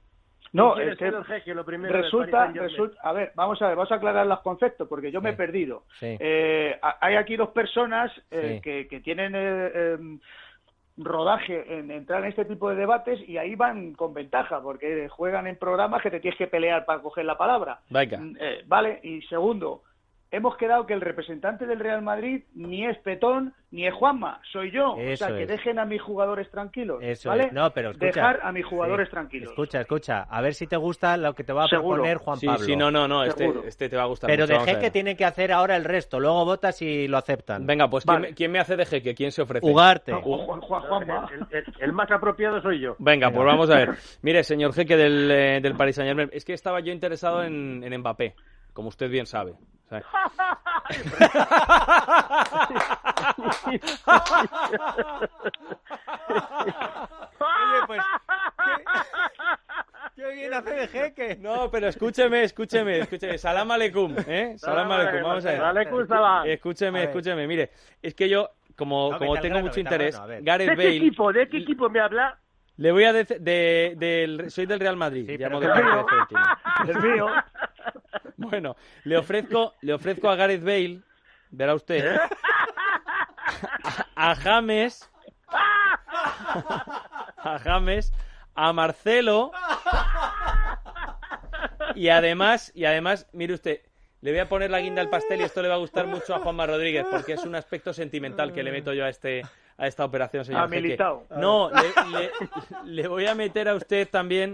No, ¿Quién es es que el jeque, lo primero del resulta, Paris Saint-Germain? resulta, a ver, vamos a ver, vamos a aclarar los conceptos porque yo me he perdido. Sí. Eh, a- hay aquí dos personas eh, Sí. que, que tienen eh, eh, rodaje en entrar en este tipo de debates y ahí van con ventaja porque juegan en programas que te tienes que pelear para coger la palabra. Venga. Mm, eh, vale, y segundo, hemos quedado que el representante del Real Madrid ni es Petón ni es Juanma, soy yo. Eso o sea, que es. dejen a mis jugadores tranquilos, Eso ¿vale? es. No, pero escucha. Dejar a mis jugadores Sí. tranquilos. Escucha, escucha. A ver si te gusta lo que te va a Seguro. proponer Juan Sí, Pablo. sí, no, no, no, este, Seguro. este te va a gustar Pero mucho, de vamos a jeque ver. tiene que hacer ahora el resto. Luego votas y lo aceptan. Venga, pues ¿quién, Vale. me- quién me hace de jeque? ¿Quién se ofrece? Ugarte. No, Juan, Juan, Juanma. El, el- el más apropiado soy yo. Venga, pues vamos a ver. Mire, señor jeque del, eh, del Paris Saint-Germain, es que estaba yo interesado en, en Mbappé, como usted bien sabe. ¿Sabe? Oye, pues, ¿qué, qué bien hace de jeque? No, pero escúcheme, escúcheme, escúcheme. Salam aleikum, ¿eh? Salam Salam aleikum, vamos a ver. aleikum salam. Escúcheme, A ver. escúcheme. Mire, es que yo, como, No, como vete al tengo grano, mucho vete al interés, grano, a ver. Gareth ¿De qué Bale, equipo? ¿De qué equipo me habla? le voy a decir, de, del, soy del Real Madrid, Sí, llamo pero de del parte mío. de Florentino. El mío. Bueno, le ofrezco, le ofrezco a Gareth Bale, verá usted, a James, a James, a Marcelo y además, y además, mire usted, le voy a poner la guinda al pastel y esto le va a gustar mucho a Juanma Rodríguez porque es un aspecto sentimental que le meto yo a este a esta operación, señor A Jeque. Militao. No, le, le- le voy a meter a usted también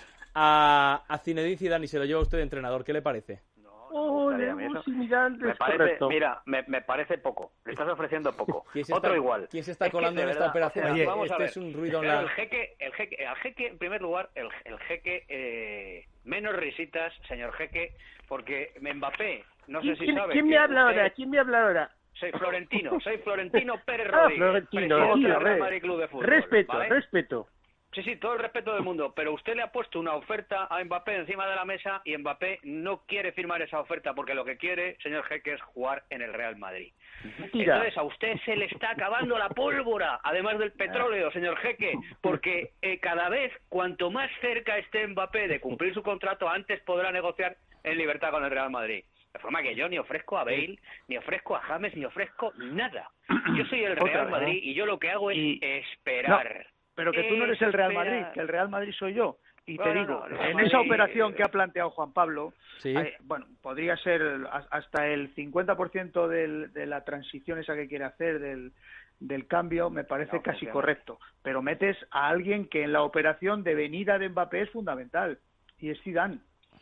a, a Zinedine Zidane y se lo lleva a usted de entrenador. ¿Qué le parece? Oh, estaría bien, Lemos eso. y Mirantes, Me parece, correcto. mira, me, me parece poco. Le estás ofreciendo poco. ¿Quién se Otro está, igual. ¿Quién se está Es que, colando de en esta verdad, operación? o sea, Oye, vamos a este ver. es un ruido en Claro, la... el jeque, el jeque, el jeque, en primer lugar, el, el jeque, eh, menos risitas, señor jeque, porque Mbappé, no sé ¿Quién, si quién- sabe. quién que me habla usted- ahora? ¿Quién me habla ahora? Soy Florentino, soy Florentino Pérez Ah, Rodríguez, Florentino, presidente sí, del Real re- Madrid Club de Fútbol. Respeto, ¿vale? respeto. Sí, sí, todo el respeto del mundo, pero usted le ha puesto una oferta a Mbappé encima de la mesa y Mbappé no quiere firmar esa oferta porque lo que quiere, señor Jeque, es jugar en el Real Madrid. Mentira. Entonces a usted se le está acabando la pólvora, además del petróleo, señor Jeque, porque eh, cada vez, cuanto más cerca esté Mbappé de cumplir su contrato, antes podrá negociar en libertad con el Real Madrid. De forma que yo ni ofrezco a Bale, ni ofrezco a James, ni ofrezco nada. Yo soy el Real Madrid y yo lo que hago es Y- esperar. Pero que tú no eres el Real Esperar. Madrid, que el Real Madrid soy yo. Y No, te no, digo, no, el en Real esa Madrid- operación que ha planteado Juan Pablo, Sí. eh, bueno, podría ser a- hasta el cincuenta por ciento del, de la transición esa que quiere hacer del, del cambio, me parece No, casi funciona. correcto. Pero metes a alguien que en la operación de venida de Mbappé es fundamental, y es Zidane.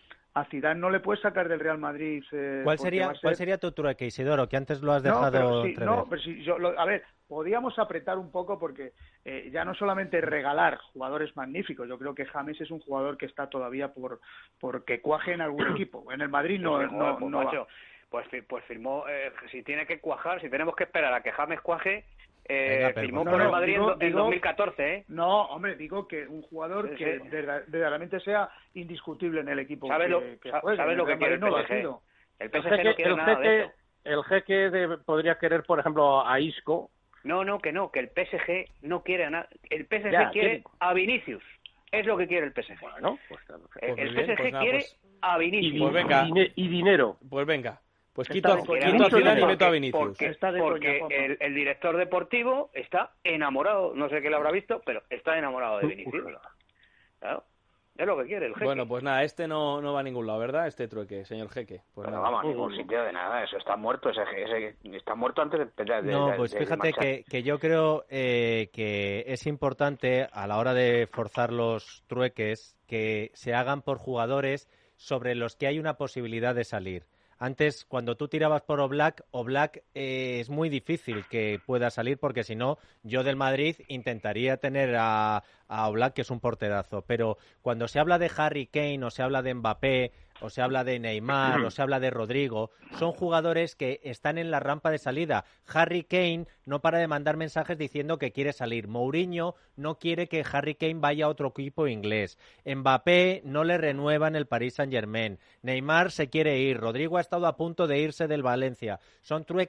A Zidane no le puedes sacar del Real Madrid. eh, ¿Cuál porque sería, va a ser- ¿Cuál sería tu trueque, Isidoro? Que antes lo has no, dejado pero sí, entrever. no, pero sí, yo, lo- a ver, podíamos apretar un poco porque eh, ya no solamente regalar jugadores magníficos, yo creo que James es un jugador que está todavía por por que cuaje en algún equipo. En el Madrid no, Sí, joder, no, pues, no va. macho, pues, fi- pues firmó, eh, si tiene que cuajar, si tenemos que esperar a que James cuaje, eh, Venga, pero firmó por por favor. el Madrid en Digo- do- en digo- dos mil catorce, ¿eh? No, hombre, digo que un jugador Sí, que sí. verda- verdaderamente sea indiscutible en el equipo ¿Sabes lo, que, que sa- juegue. sabes En lo el que Real quiere el Madrid no lo ha P S G? sido. El El P S G no jeque, quiere el nada de jeque, esto. el jeque de- podría querer, por ejemplo, a Isco. No, no, que no, que el P S G no quiere nada. El P S G Ya, quiere ¿qué? a Vinicius. Es lo que quiere el P S G. Bueno, pues claro. el Pues el muy bien, P S G pues nada, quiere pues- a Y, Vinicius. Pues venga. y dine- y dinero. Pues venga, pues Está quito, a- de coña. quito a Mucho Zidane y dinero. meto a Porque- Vinicius. Porque, Está de coña, porque Juanma. el, el director deportivo está enamorado, no sé qué le habrá visto, pero está enamorado de Vinicius. Claro, es lo que quiere el jeque. Bueno, pues nada, este no, no va a ningún lado, ¿verdad? Este trueque, señor jeque. Pues Pero nada. vamos, a ningún sitio de nada, eso está muerto, ese, ese está muerto antes de... de- de- No, de- pues de fíjate marchar. que, que yo creo eh, que es importante a la hora de forzar los trueques que se hagan por jugadores sobre los que hay una posibilidad de salir. Antes, cuando tú tirabas por Oblak, Oblak eh, es muy difícil que pueda salir porque si no, yo del Madrid intentaría tener a, a Oblak, que es un porterazo. Pero cuando se habla de Harry Kane o se habla de Mbappé o se habla de Neymar o se habla de Rodrigo, son jugadores que están en la rampa de salida. Harry Kane no para de mandar mensajes diciendo que quiere salir. Mourinho no quiere que Harry Kane vaya a otro equipo inglés. Mbappé no le renueva en el Paris Saint-Germain. Neymar se quiere ir. Rodrigo ha estado a punto de irse del Valencia. Son trueques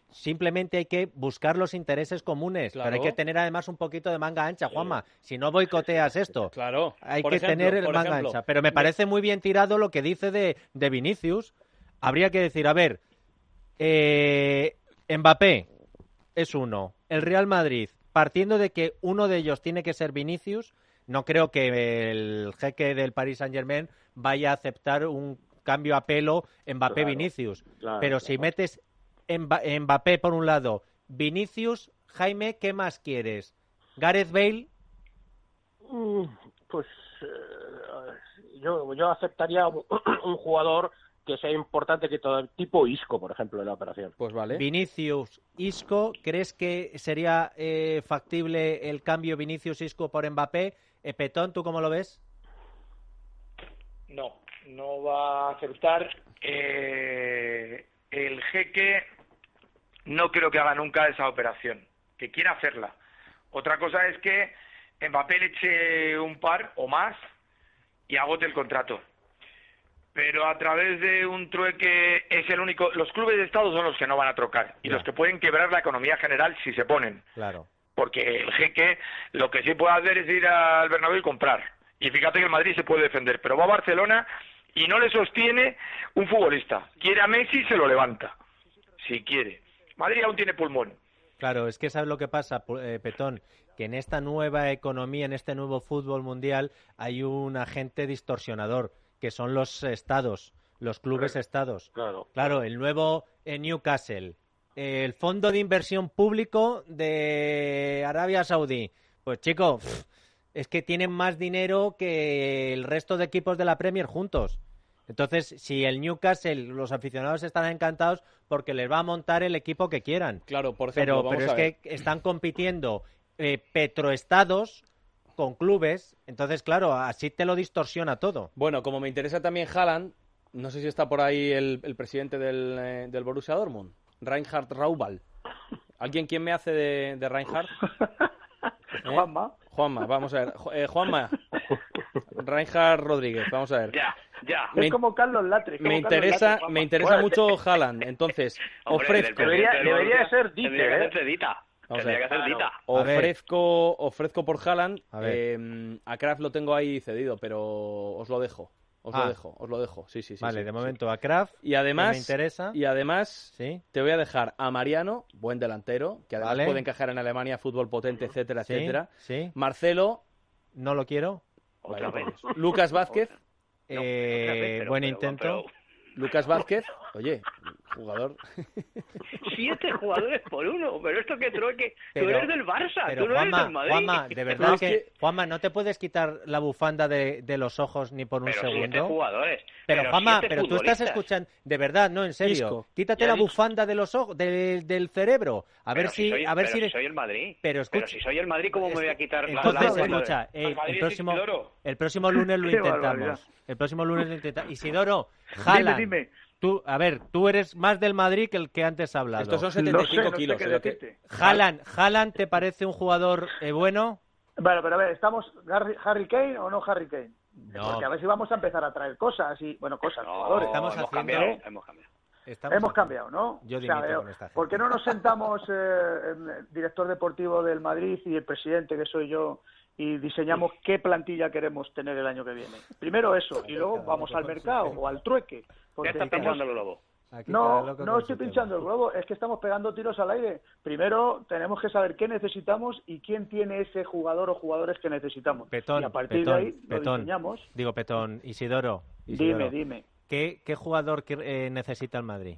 Simplemente hay que buscar los intereses comunes, Claro. pero hay que tener además un poquito de manga ancha, Juanma. Si no boicoteas esto, claro. hay Por que ejemplo, tener el por manga ejemplo, ancha. Pero me parece muy bien tirado lo que dice de, de Vinicius. Habría que decir, a ver, eh, Mbappé es uno. El Real Madrid, partiendo de que uno de ellos tiene que ser Vinicius, no creo que el jeque del Paris Saint-Germain vaya a aceptar un cambio a pelo Mbappé-Vinicius. Claro, claro, Pero claro. si metes Mba- Mbappé por un lado, Vinicius, Jaime, ¿qué más quieres? ¿Gareth Bale? Mm, Pues eh, yo, yo aceptaría un, un jugador que sea importante, que todo tipo Isco, por ejemplo, en la operación. Pues vale. Vinicius, Isco, ¿crees que sería eh, factible el cambio Vinicius-Isco por Mbappé? Eh, Petón, ¿tú cómo lo ves? No, no va a aceptar. Eh, el jeque no creo que haga nunca esa operación, que quiera hacerla. Otra cosa es que Mbappé le eche un par o más y agote el contrato. Pero a través de un trueque es el único... Los clubes de Estado son los que no van a trocar y Ya. los que pueden quebrar la economía general si se ponen. Claro. Porque el jeque lo que sí puede hacer es ir al Bernabéu y comprar. Y fíjate que el Madrid se puede defender, pero va a Barcelona y no le sostiene un futbolista. Quiere a Messi, se lo levanta. Si quiere. Madrid aún tiene pulmón. Claro, es que ¿sabes lo que pasa, Pu- eh, Petón? Que en esta nueva economía, en este nuevo fútbol mundial, hay un agente distorsionador, que son los estados, los clubes estados. Claro. Claro, el nuevo eh, Newcastle, eh, el fondo de inversión público de Arabia Saudí. Pues chico, pff, es que tienen más dinero que el resto de equipos de la Premier juntos. Entonces, si el Newcastle, los aficionados estarán encantados porque les va a montar el equipo que quieran. Claro, por ejemplo, Pero, vamos pero es a ver. que están compitiendo eh, petroestados con clubes, entonces, claro, así te lo distorsiona todo. Bueno, como me interesa también Haaland, no sé si está por ahí el, el presidente del, eh, del Borussia Dortmund, Reinhard Raubal. ¿Alguien quién me hace de, de Reinhard? ¿Eh? Juanma. Juanma, vamos a ver. Ju- eh, Juanma, Reinhard Rodríguez, vamos a ver. Ya, ya. Me, Es como Carlos Latre. es me como Carlos interesa, Latre, Juanma. me interesa Bueno, mucho Haaland, entonces Hombre, ofrezco. del presidente del Debería Borussia de ser Dieter, Tendría que ¿eh? hacerse Dita. Vamos a Tendría ver. que hacer Dita. A ver. Ofrezco, ofrezco por Haaland. A ver. eh, a Kraft lo tengo ahí cedido, pero os lo dejo. Os Ah. lo dejo, os lo dejo. Sí, sí, sí. Vale, sí, de sí. momento a Kraft, Y además, me interesa. y además Sí. te voy a dejar a Mariano, buen delantero, que además Vale. puede encajar en Alemania, fútbol potente, etcétera, Sí, etcétera. sí. Marcelo, No lo quiero. Otra vale, vez. pues, Lucas Vázquez, Eh, otra vez, pero- buen pero- intento. pero- Lucas Vázquez, oye, jugador. Siete jugadores por uno, pero esto que trueque. Pero- tú eres del Barça, Pero tú no eres Juanma, del Madrid. Juanma, de Pero verdad es que, que- Juanma, no te puedes quitar la bufanda de, de los ojos ni por un Pero siete segundo. jugadores. Pero, pero Juanma, siete pero tú estás futbolistas. escuchando, de verdad, no, en serio. Isco. Quítate Ya la he dicho. bufanda de los ojos, del- del cerebro. A ver Pero si, soy, a ver pero si, si soy el Madrid. Pero escucha- si soy el Madrid, ¿cómo me voy a quitar la- Entonces, la, la- escucha, eh, Al el Madrid próximo, Isidoro. el próximo lunes lo Qué intentamos. barbaridad. El próximo lunes lo intentamos. Isidoro, Dime, Haaland, dime. tú, a ver, tú eres más del Madrid que el que antes ha hablado. Estos son No setenta y sé, cinco no sé kilos. qué eh, lo que- decirte. Haaland, Haaland, ¿te parece un jugador eh, bueno? Bueno, pero a ver, ¿estamos Harry, Harry Kane o no Harry Kane? No. Porque a ver si vamos a empezar a traer cosas y, bueno, cosas, No, jugadores. estamos hemos haciendo- cambiado, hemos cambiado. Estamos Hemos haciendo- cambiado, ¿no? Yo O sea, dimito eh, con esta gente. ¿por qué no nos sentamos eh, el director deportivo del Madrid y el presidente, que soy yo, y diseñamos qué plantilla queremos tener el año que viene? Primero eso, y luego vamos al mercado o al trueque. ¿Qué Porque está estamos- pensando el globo? Aquí cada No, loco no con estoy su pinchando el tema. globo, es que estamos pegando tiros al aire. Primero tenemos que saber qué necesitamos y quién tiene ese jugador o jugadores que necesitamos. Petón, y a partir Petón, de ahí lo Petón. diseñamos. Digo, Petón, Isidoro, Isidoro, Dime, dime. ¿qué, qué jugador que- eh, necesita el Madrid?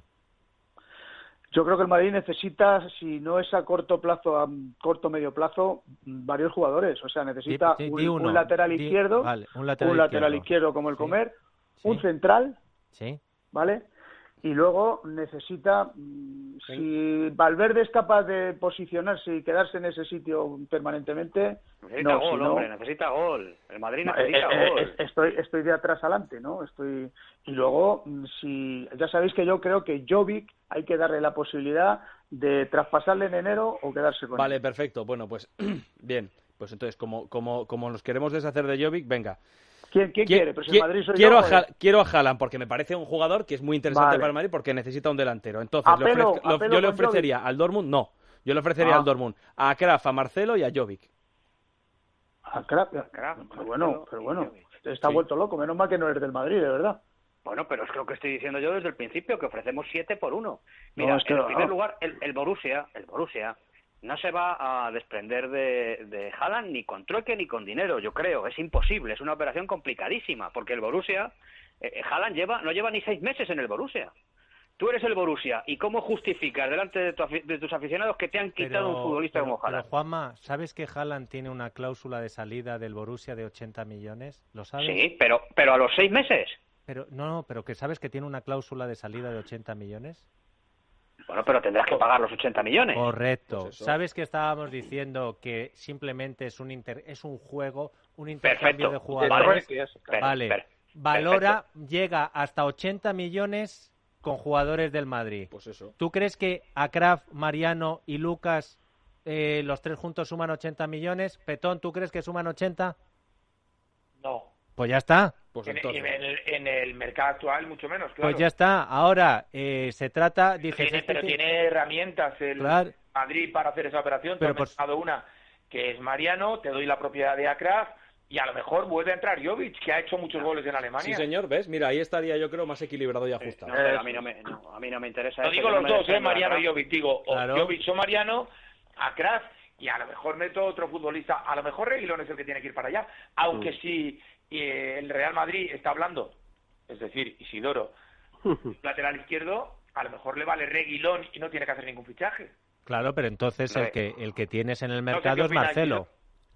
Yo creo que el Madrid necesita, si no es a corto plazo, a corto medio plazo, varios jugadores. O sea, necesita Di- di- un, di un uno. lateral Di- izquierdo, vale, un lateral un lateral izquierdo. izquierdo como el Sí. Comer, Sí. un central, Sí. ¿vale? Y luego necesita, mm, si Valverde es capaz de posicionarse y quedarse en ese sitio permanentemente, Necesita no, gol, si no- hombre, necesita gol. El Madrid Eh, necesita eh, gol. eh, estoy, estoy de atrás adelante, ¿no? Estoy y luego, mm, si ya sabéis que yo creo que Jovic hay que darle la posibilidad de traspasarle en enero o quedarse con Vale, él. perfecto. Bueno, pues bien. Pues entonces, como, como, como nos queremos deshacer de Jovic, venga. ¿Quién, quién quiere? Pero si el Madrid soy quiero, yo, a joder. Hal- quiero a Haaland porque me parece un jugador que es muy interesante Vale. para el Madrid porque necesita un delantero. Entonces, le Apelo- ofrezco- lo- apelo yo le con ofrecería Jovic. al Dortmund, no. Yo le ofrecería Ah. al Dortmund a Kraf, a Marcelo y a Jovic. Ah, Kraf, pero bueno, pero bueno, está vuelto loco, menos mal que no eres del Madrid, de verdad. Bueno, pero es lo que estoy diciendo yo desde el principio, que ofrecemos siete por uno. Mira, No, es que en no. primer lugar, el, el Borussia, el Borussia no se va a desprender de, de Haaland ni con trueque ni con dinero, yo creo. Es imposible, es una operación complicadísima, porque el Borussia, eh, Haaland lleva, no lleva ni seis meses en el Borussia. Tú eres el Borussia, ¿y cómo justificas delante de, tu afi- de tus aficionados que te han quitado un futbolista pero- como Haaland? pero, Juanma, ¿sabes que Haaland tiene una cláusula de salida del Borussia de ochenta millones? ¿Lo sabes? Sí, pero, pero a los seis meses. Pero, no, no, pero que sabes que tiene una cláusula de salida de ochenta millones. Bueno, pero tendrás que pagar los ochenta millones. Correcto. Pues eso. ¿Sabes que estábamos diciendo que simplemente es un inter- es un juego, un intercambio Perfecto. de jugadores? Vale. Vale. Per- per- Valora, llega hasta ochenta millones con jugadores del Madrid. Pues eso. ¿Tú crees que Akraf, Mariano y Lucas, eh, los tres juntos suman ochenta millones? Petón, ¿tú crees que suman ochenta? No. Pues ya está. Pues En, entonces. en el, en el mercado actual, mucho menos, claro. Pues ya está. Ahora, eh, se trata, dices... Tiene- este pero que- tiene herramientas el Claro. Madrid para hacer esa operación. Pero Te has mencionado una que es Mariano, te doy la propiedad de Akraf y a lo mejor vuelve a entrar Jovic, que ha hecho muchos goles en Alemania. Sí, señor, ¿ves? Mira, ahí estaría yo creo más equilibrado y ajustado. No, pero a mí no me, no, a mí no me interesa Lo eso, digo yo no los me dos, desprendo ¿eh? de Mariano Akraf. y Jovic. Digo, o Claro. Jovic o Mariano, Akraf, y a lo mejor meto otro futbolista. A lo mejor Reguilón es el que tiene que ir para allá. Aunque si eh, el Real Madrid está hablando, es decir, Isidoro, lateral izquierdo, a lo mejor le vale Reguilón y no tiene que hacer ningún fichaje. Claro, pero entonces el Re- que, el que tienes en el qué mercado es opináis, Marcelo.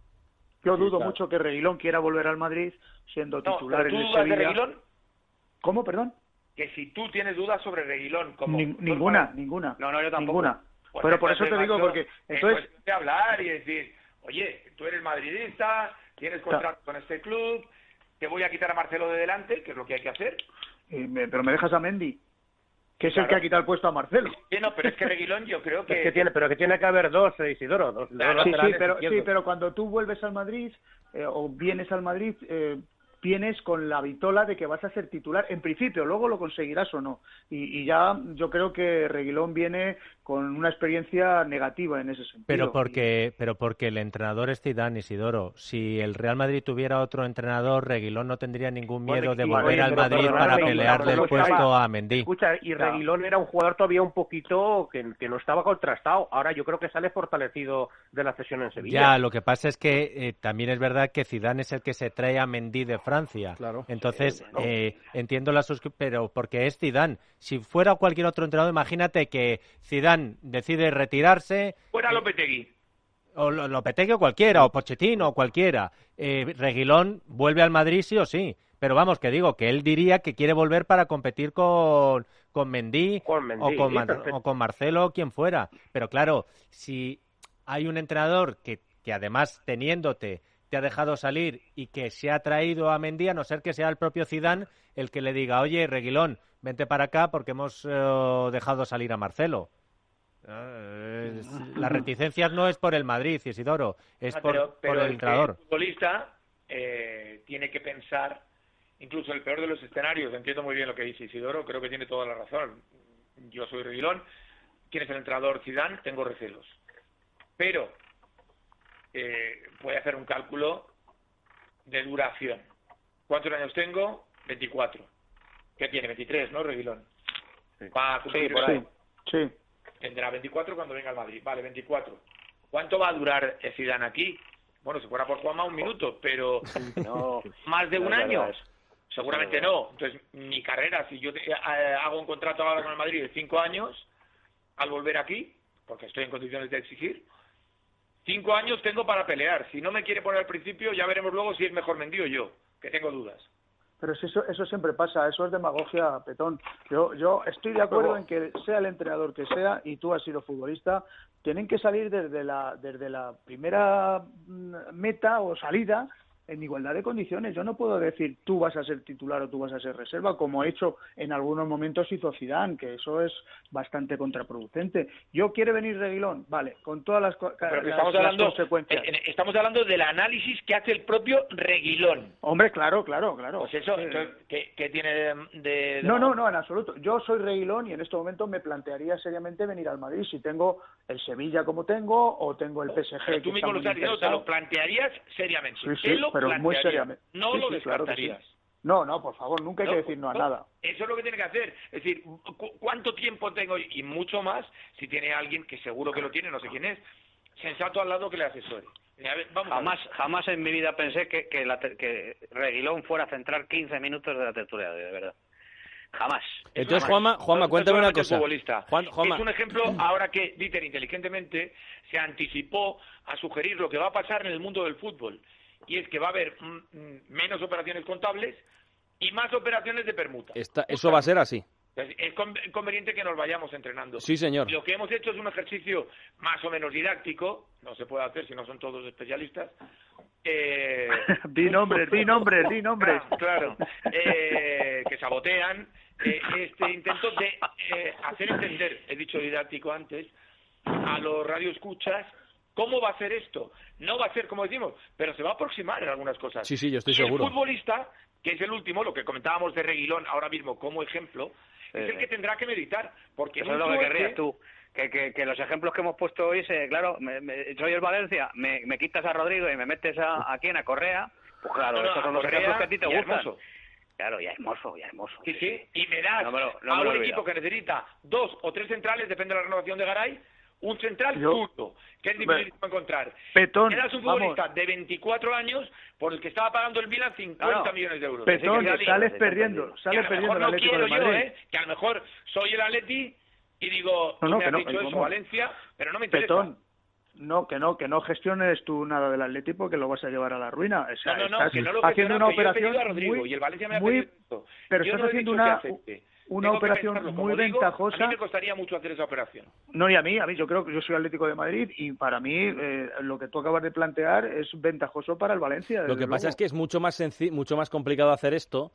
Yo dudo claro. mucho que Reguilón quiera volver al Madrid siendo No, titular pero en tú el dudas de Sevilla. Reguilón, ¿Cómo, perdón? que si tú tienes dudas sobre Reguilón, como Ni- ninguna, ninguna. No, no, yo tampoco. Ninguna. Pues Pero por eso entonces, te digo, macho, porque es entonces cuestión de hablar y decir, oye, tú eres madridista, tienes contrato con este club, te voy a quitar a Marcelo de delante, que es lo que hay que hacer. eh, me- pero me dejas a Mendy, que es el Claro. que ha quitado el puesto a Marcelo. Sí, no, pero es que Reguilón yo creo que... Es que tiene, pero que tiene que haber dos, eh, Isidoro. Dos, dos Claro, Sí, sí, laterales pero, sí, izquierdos. pero cuando tú vuelves al Madrid eh, o vienes al Madrid, eh, vienes con la vitola de que vas a ser titular, en principio, luego lo conseguirás o no. Y, y ya yo creo que Reguilón viene con una experiencia negativa en ese sentido. Pero porque, pero porque el entrenador es Zidane, Isidoro. Si el Real Madrid tuviera otro entrenador, Reguilón no tendría ningún Bueno, miedo de y- volver oye, al pero Madrid perdona, para Reguilón, pelearle pero el puesto estaba- a Mendy. Escucha, y Claro. Reguilón era un jugador todavía un poquito que, que no estaba contrastado. Ahora yo creo que sale fortalecido de la cesión en Sevilla. Ya, lo que pasa es que eh, también es verdad que Zidane es el que se trae a Mendy de Francia. Claro. Entonces, Sí, bueno. eh, entiendo la suscripción, pero porque es Zidane. Si fuera cualquier otro entrenador, imagínate que Zidane decide retirarse, Fuera Lopetegui. o Lo- Lopetegui o cualquiera, o Pochettino o cualquiera. Eh, Reguilón vuelve al Madrid sí o sí. Pero vamos, que digo, que él diría que quiere volver para competir con, con Mendy, Con Mendy, o, con Man- perfecto. o con Marcelo o quien fuera. Pero claro, si hay un entrenador que, que además teniéndote te ha dejado salir y que se ha traído a Mendy, a no ser que sea el propio Zidane el que le diga, oye, Reguilón, vente para acá porque hemos eh, dejado salir a Marcelo. Eh, es- las reticencias no es por el Madrid, Isidoro, es Ah, por, pero, por pero el que entrenador. futbolista eh, tiene que pensar, incluso el peor de los escenarios, entiendo muy bien lo que dice Isidoro, creo que tiene toda la razón. Yo soy Reguilón, ¿quién es el entrenador? Zidane, tengo recelos. Pero eh, puede hacer un cálculo de duración. ¿Cuántos años tengo? veinticuatro. ¿Qué tiene? veintitrés, ¿no, Reguilón? Va a cumplir Sí, por eso. ahí. Sí. Tendrá veinticuatro cuando venga al Madrid. Vale, veinticuatro. ¿Cuánto va a durar eh, Zidane aquí? Bueno, si fuera por Juanma, un minuto, pero No, más de no un es año. verdad eso. Seguramente Eso no es no. Entonces, mi carrera, si yo te- eh, hago un contrato ahora con el Madrid de cinco años, al volver aquí, porque estoy en condiciones de exigir, cinco años tengo para pelear. Si no me quiere poner al principio, ya veremos luego si es mejor Mendy o yo, que tengo dudas. Pero si eso, eso siempre pasa, eso es demagogia, Petón. Yo, yo estoy de acuerdo en que sea el entrenador que sea, y tú has sido futbolista, tienen que salir desde la, desde la primera mm, meta o salida en igualdad de condiciones. Yo no puedo decir tú vas a ser titular o tú vas a ser reserva, como he hecho en algunos momentos hizo Zidane, que eso es bastante contraproducente. Yo quiere venir Reguilón, vale, con todas las, Pero las, estamos las hablando, consecuencias. eh, estamos hablando del análisis que hace el propio Reguilón. Hombre, claro, claro, claro. Pues eso, Eh, entonces, ¿qué, qué tiene de, de, de No, malo? no, no, en absoluto. Yo soy Reguilón y en este momento me plantearía seriamente venir al Madrid si tengo el Sevilla como tengo o tengo el P S G. Pero que tú mismo está lo muy estás diciendo, te interesado. lo plantearías seriamente. Sí, sí, te lo pero muy plantearías, seriamente. no Sí, lo sí, claro que sí. descartarías. No, no, por favor, nunca hay No, que decir no a no, nada. Eso es lo que tiene que hacer. Es decir, cu- ¿cuánto tiempo tengo? Y mucho más si tiene alguien que seguro que lo tiene, no sé quién es, sensato al lado que le asesore. A ver, vamos Jamás, a ver. jamás en mi vida pensé que, que, la te- que Reguilón fuera a centrar quince minutos de la tertulia, de verdad. Jamás. Entonces, Jamás. Juanma, Juanma, No, cuéntame no una solamente el cosa. futbolista. Juan, Juanma, Es un ejemplo ahora que Dieter inteligentemente se anticipó a sugerir lo que va a pasar en el mundo del fútbol. Y es que va a haber mm, mm, menos operaciones contables y más operaciones de permuta. esta- eso va a ser así. Es es con- conveniente que nos vayamos entrenando. Sí, señor. Lo que hemos hecho es un ejercicio más o menos didáctico, no se puede hacer si no son todos especialistas. Eh, Di nombres, di nombres, di nombres. Claro, claro. Eh, que sabotean eh, este intento de eh, hacer entender, he dicho didáctico antes, a los radioescuchas cómo va a ser esto. No va a ser como decimos, pero se va a aproximar en algunas cosas. Sí, sí, yo estoy Y seguro. El futbolista, que es el último, lo que comentábamos de Reguilón ahora mismo como ejemplo, es el sí. que tendrá que meditar, porque Eso es lo que mucho querrías que- tú. Que, que, que los ejemplos que hemos puesto hoy, se, claro, me, me- soy el Valencia, me, me quitas a Rodrigo y me metes a, a quién, a Correa, pues claro, No, no, esos a son los Correa ejemplos que a ti te y a gustan. Hermoso. Claro, ya hermoso, ya hermoso. Sí, sí, y me das No me lo- no a me lo un he equipo olvidado. que necesita dos o tres centrales, depende de la renovación de Garay, un central Yo- zurdo, que es difícil encontrar. Petón, Me das un futbolista de veinticuatro años por el que estaba pagando el Milan cincuenta Claro. millones de euros. Petón, Así que sales ya- perdiendo, que a sales lo perdiendo mejor el no Atlético quiero de yo, Madrid. ¿eh? Que a lo mejor soy el Atleti y digo, No, tú no, me que has no, dicho que eso, vamos. Valencia, pero no me interesa. Petón, no, que no, que no gestiones tú nada del Atleti porque lo vas a llevar a la ruina. O sea, No, no, no, estás que no lo haciendo gestiono, una que yo he operación pedido a Rodrigo muy, y el Valencia me ha muy- pedido esto. pero Yo estás no he haciendo dicho una, que acepte. una Tengo que operación pensarlo. muy Como digo, ventajosa. A mí me costaría mucho hacer esa operación. No, y a mí, a mí, yo creo que yo soy Atlético de Madrid y para mí eh, lo que tú acabas de plantear es ventajoso para el Valencia. Lo desde que pasa luego. es que es mucho más senci- mucho más complicado hacer esto,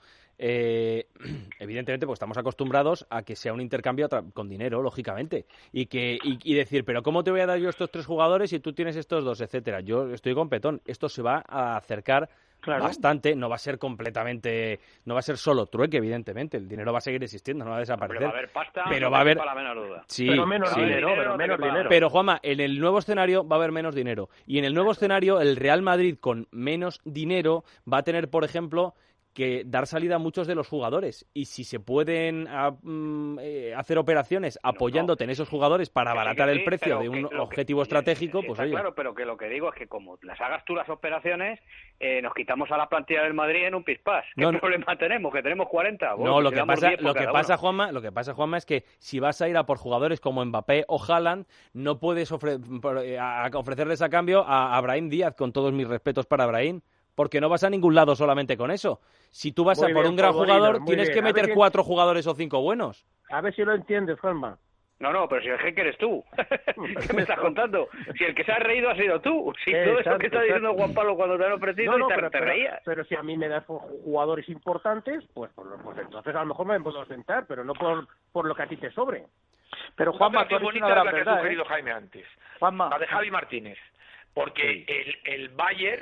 eh, evidentemente, porque estamos acostumbrados a que sea un intercambio tra- con dinero, lógicamente, y que y, y decir, pero ¿cómo te voy a dar yo estos tres jugadores si tú tienes estos dos, etcétera? Yo estoy con Petón, esto se va a acercar Claro. bastante, no va a ser completamente, no va a ser solo trueque, evidentemente, el dinero va a seguir existiendo, no va a Hombre, desaparecer. va a haber pasta, pero no va a te haber quepa la menor duda. Sí, Pero menos sí. dinero, pero no te menos quepa- dinero. Pero, Juanma, en el nuevo escenario va a haber menos dinero. Y en el nuevo escenario, el Real Madrid, con menos dinero, va a tener, por ejemplo, que dar salida a muchos de los jugadores. Y si se pueden a- mm, eh, hacer operaciones apoyándote en esos jugadores para Que sí, abaratar que el sí, precio pero de un que lo que- objetivo estratégico, pues Está oye... claro, pero que lo que digo es que como las hagas tú las operaciones, eh, nos quitamos a la plantilla del Madrid en un pispás. ¿Qué No, no. problema tenemos? Que tenemos cuarenta. Bueno, No, pues lo si que damos pasa, diez por lo que cada pasa, uno. Juanma, lo que pasa, Juanma, es que si vas a ir a por jugadores como Mbappé o Haaland, no puedes ofre- por- eh, a- a ofrecerles a cambio a, a Brahim Díaz, con todos mis respetos para Brahim, porque no vas a ningún lado solamente con eso. Si tú vas Muy a por bien, un gran Polvorino, jugador, muy tienes bien. que A ver meter si- cuatro jugadores o cinco buenos. A ver si lo entiendes, Juanma. No, no, pero si el jeque eres tú. ¿Qué me estás contando? Si el que se ha reído ha sido tú. Si Eh, todo eso exacto, que está diciendo exacto. Juan Pablo cuando te han ofrecido No, no, y te, pero, te pero- reías. pero si a mí me das jugadores importantes, pues, pues, pues entonces a lo mejor me puedo sentar, pero no por, por lo que a ti te sobre. Pero Una Juanma, tú operación has dicho bonita una es gran la que ha verdad, sugerido ¿eh? Jaime antes. Juanma. La de Javi Martínez. Porque el, el Bayern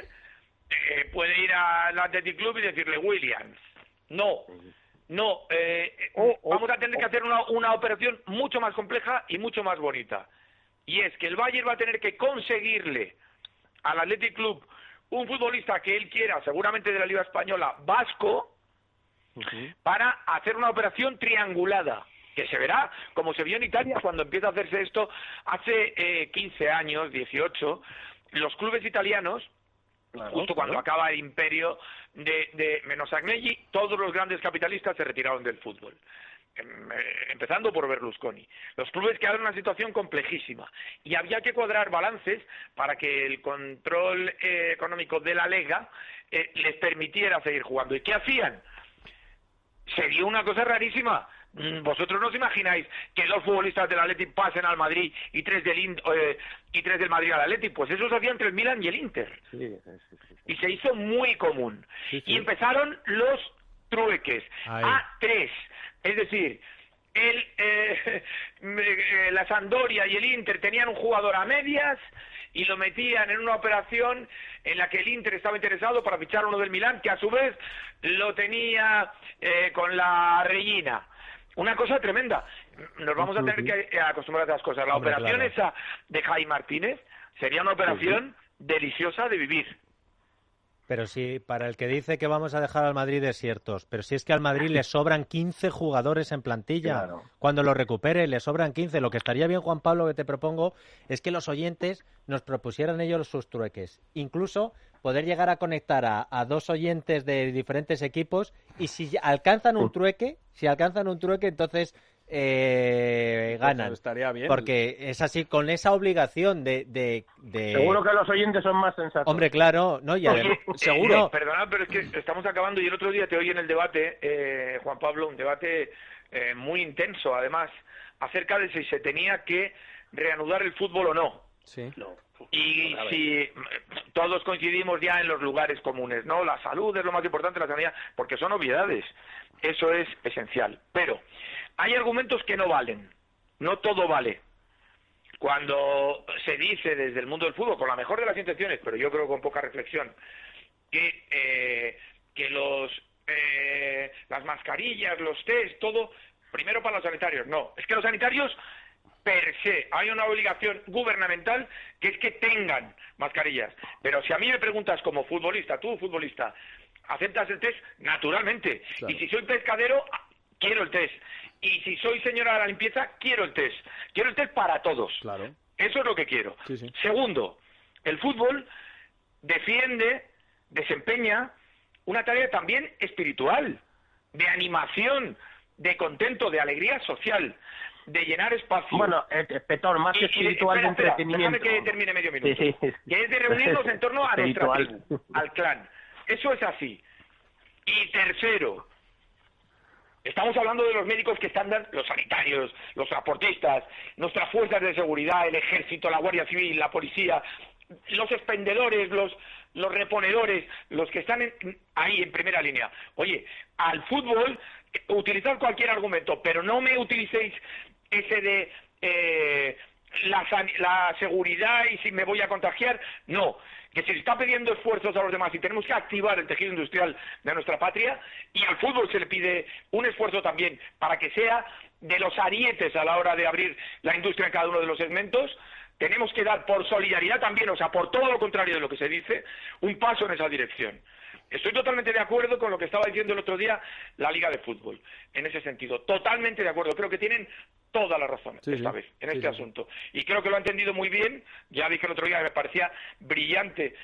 eh, puede ir al Athletic Club y decirle Williams. No, no. eh, O- o- vamos a tener que hacer una, una operación mucho más compleja y mucho más bonita. Y es que el Bayern va a tener que conseguirle al Athletic Club un futbolista que él quiera, seguramente de la Liga Española, vasco, para hacer una operación triangulada, que se verá como se vio en Italia cuando empieza a hacerse esto hace eh, quince años, dieciocho, los clubes italianos, justo cuando acaba el imperio de, de menos Agnelli, todos los grandes capitalistas se retiraron del fútbol. Em, eh, empezando por Berlusconi. Los clubes quedaron en una situación complejísima y había que cuadrar balances para que el control eh, económico de la Lega eh, les permitiera seguir jugando. ¿Y qué hacían? Se dio una cosa rarísima. Vosotros no os imagináis que dos futbolistas del Atleti pasen al Madrid y tres del In- eh, y tres del Madrid al Atleti. Pues eso se hacía entre el Milan y el Inter. Sí, sí, sí, sí. Y se hizo muy común. Sí, sí. Y empezaron los trueques Ahí. a tres. Es decir, el, eh, eh, la Sampdoria y el Inter tenían un jugador a medias y lo metían en una operación en la que el Inter estaba interesado para fichar uno del Milán, que a su vez lo tenía eh, con la Regina. Una cosa tremenda. Nos vamos a tener que acostumbrar a esas cosas. La Hombre, operación claro. esa de Jaime Martínez sería una operación deliciosa de vivir. Pero sí, para el que dice que vamos a dejar al Madrid desiertos, pero si es que al Madrid le sobran quince jugadores en plantilla. Claro. Cuando lo recupere le sobran quince. Lo que estaría bien, Juan Pablo, que te propongo, es que los oyentes nos propusieran ellos sus trueques. Incluso poder llegar a conectar a, a dos oyentes de diferentes equipos y si alcanzan un trueque, si alcanzan un trueque, entonces eh, ganan. Pues estaría bien. Porque es así, con esa obligación de... de, de... Seguro que los oyentes son más sensatos. Hombre, claro, ¿no? Y además, Oye, seguro. eh, perdonad, pero es que estamos acabando y el otro día te oí en el debate, eh, Juan Pablo, un debate eh, muy intenso, además, acerca de si se tenía que reanudar el fútbol o no. Sí. No. Y A ver. si todos coincidimos ya en los lugares comunes, ¿no? La salud es lo más importante, la sanidad, porque son obviedades. Eso es esencial. Pero hay argumentos que no valen. No todo vale. Cuando se dice desde el mundo del fútbol, con la mejor de las intenciones, pero yo creo con poca reflexión, que, eh, que los eh, las mascarillas, los test, todo, primero para los sanitarios. No, es que los sanitarios, per se, hay una obligación gubernamental que es que tengan mascarillas. Pero si a mí me preguntas como futbolista, tú futbolista, ¿aceptas el test? Naturalmente. Claro. Y si soy pescadero, quiero el test. Y si soy señora de la limpieza, quiero el test. Quiero el test para todos. Claro. Eso es lo que quiero. Sí, sí. Segundo, el fútbol defiende, desempeña una tarea también espiritual, de animación, de contento, de alegría social, de llenar espacio. Bueno, eh, eh, Petón, más que Y- y- espiritual espera, de espera, entretenimiento. déjame que termine medio minuto. Sí, sí. Que es de reunirnos en torno a nuestra Espiritual. tribu, al clan. Eso es así. Y tercero, estamos hablando de los médicos que están, dan- los sanitarios, los transportistas, nuestras fuerzas de seguridad, el ejército, la Guardia Civil, la policía, los expendedores, los, los reponedores, los que están en- ahí en primera línea. Oye, al fútbol, eh, utilizad cualquier argumento, pero no me utilicéis ese de eh, la, san- la seguridad y si me voy a contagiar. No, que se le está pidiendo esfuerzos a los demás y tenemos que activar el tejido industrial de nuestra patria, y al fútbol se le pide un esfuerzo también para que sea de los arietes a la hora de abrir la industria en cada uno de los segmentos. Tenemos que dar por solidaridad también, o sea, por todo lo contrario de lo que se dice, un paso en esa dirección. Estoy totalmente de acuerdo con lo que estaba diciendo el otro día la Liga de Fútbol, en ese sentido. Totalmente de acuerdo. Creo que tienen toda la razón Sí, esta sí. vez, en Sí, este sí. asunto. Y creo que lo ha entendido muy bien. Ya dije el otro día que me parecía brillante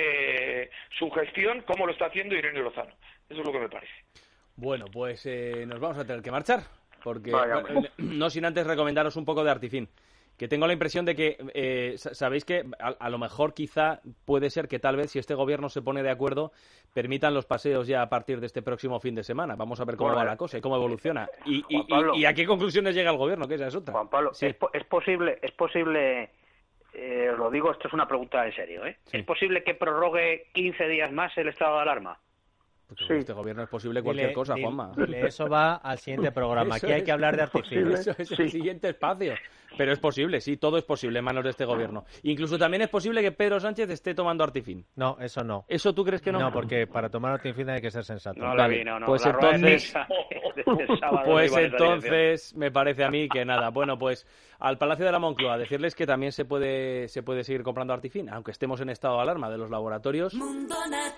eh, su gestión, cómo lo está haciendo Irene Lozano. Eso es lo que me parece. Bueno, pues eh, nos vamos a tener que marchar, porque Vaya, bueno, eh, no sin antes recomendaros un poco de Artifin, que tengo la impresión de que, eh, sa- sabéis que a, a lo mejor quizá puede ser que tal vez si este gobierno se pone de acuerdo permitan los paseos ya a partir de este próximo fin de semana. Vamos a ver cómo Bueno, va la cosa y cómo evoluciona. Y, y- Juan Pablo. y- y a qué conclusiones llega el gobierno, que esa es otra. Juan Pablo, Sí. es, po- es posible, es posible, eh, os lo digo, esto es una pregunta en serio, ¿eh? Sí. ¿Es posible que prorrogue quince días más el estado de alarma? Porque con este gobierno es posible cualquier Dile- cosa, dile- Juanma. dile, eso va al siguiente programa. Eso Aquí hay es que hablar de Artifin. Eso es el siguiente espacio. Pero es posible, sí, todo es posible en manos de este gobierno. Incluso también es posible que Pedro Sánchez esté tomando Artifin. No, eso no. ¿Eso tú crees que no? No, porque para tomar Artifin hay que ser sensato. No la Vale, vi, no, no. pues la rueda de entonces- prensa del sábado Pues iba en esa entonces me parece a mí que nada. Bueno, pues al Palacio de la Moncloa decirles que también se puede se puede seguir comprando Artifin, aunque estemos en estado de alarma de los laboratorios. Mundo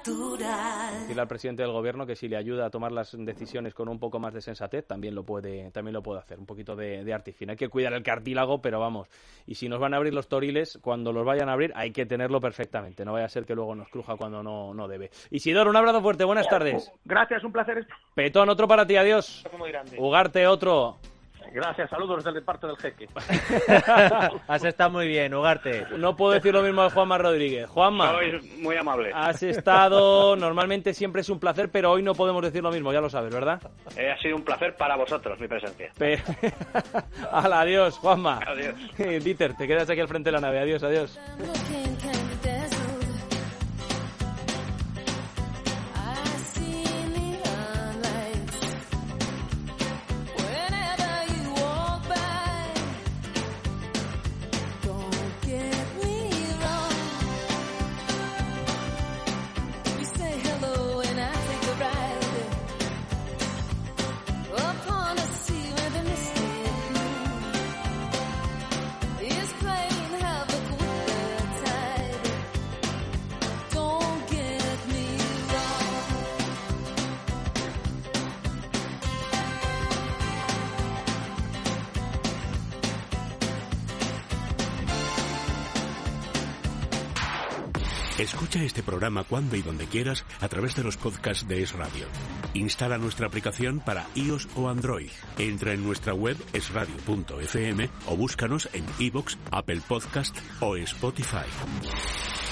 natural. Decirle al presidente del gobierno que si le ayuda a tomar las decisiones con un poco más de sensatez, también lo puede también lo puede hacer. Un poquito de, de Artifin. Hay que cuidar el cartílago, pero vamos. Y si nos van a abrir los toriles, cuando los vayan a abrir, hay que tenerlo perfectamente. No vaya a ser que luego nos cruja cuando no, no debe. Isidoro, un abrazo fuerte. Buenas tardes. Gracias, un placer. Petón, otro para ti. Adiós. Muy grande. Ugarte, otro. Gracias, saludos desde el parte del Jeque. Has estado muy bien, Ugarte. No puedo decir lo mismo de Juanma Rodríguez. Juanma. Sois muy amables. Has estado, normalmente siempre es un placer, pero hoy no podemos decir lo mismo, ya lo sabes, ¿verdad? Eh, ha sido un placer para vosotros mi presencia. Pero... Hala, adiós, Juanma. Adiós. Dieter, te quedas aquí al frente de la nave. Adiós, adiós. Escucha este programa cuando y donde quieras a través de los podcasts de Es Radio. Instala nuestra aplicación para iOS o Android. Entra en nuestra web es radio punto f m o búscanos en iVoox, Apple Podcast o Spotify.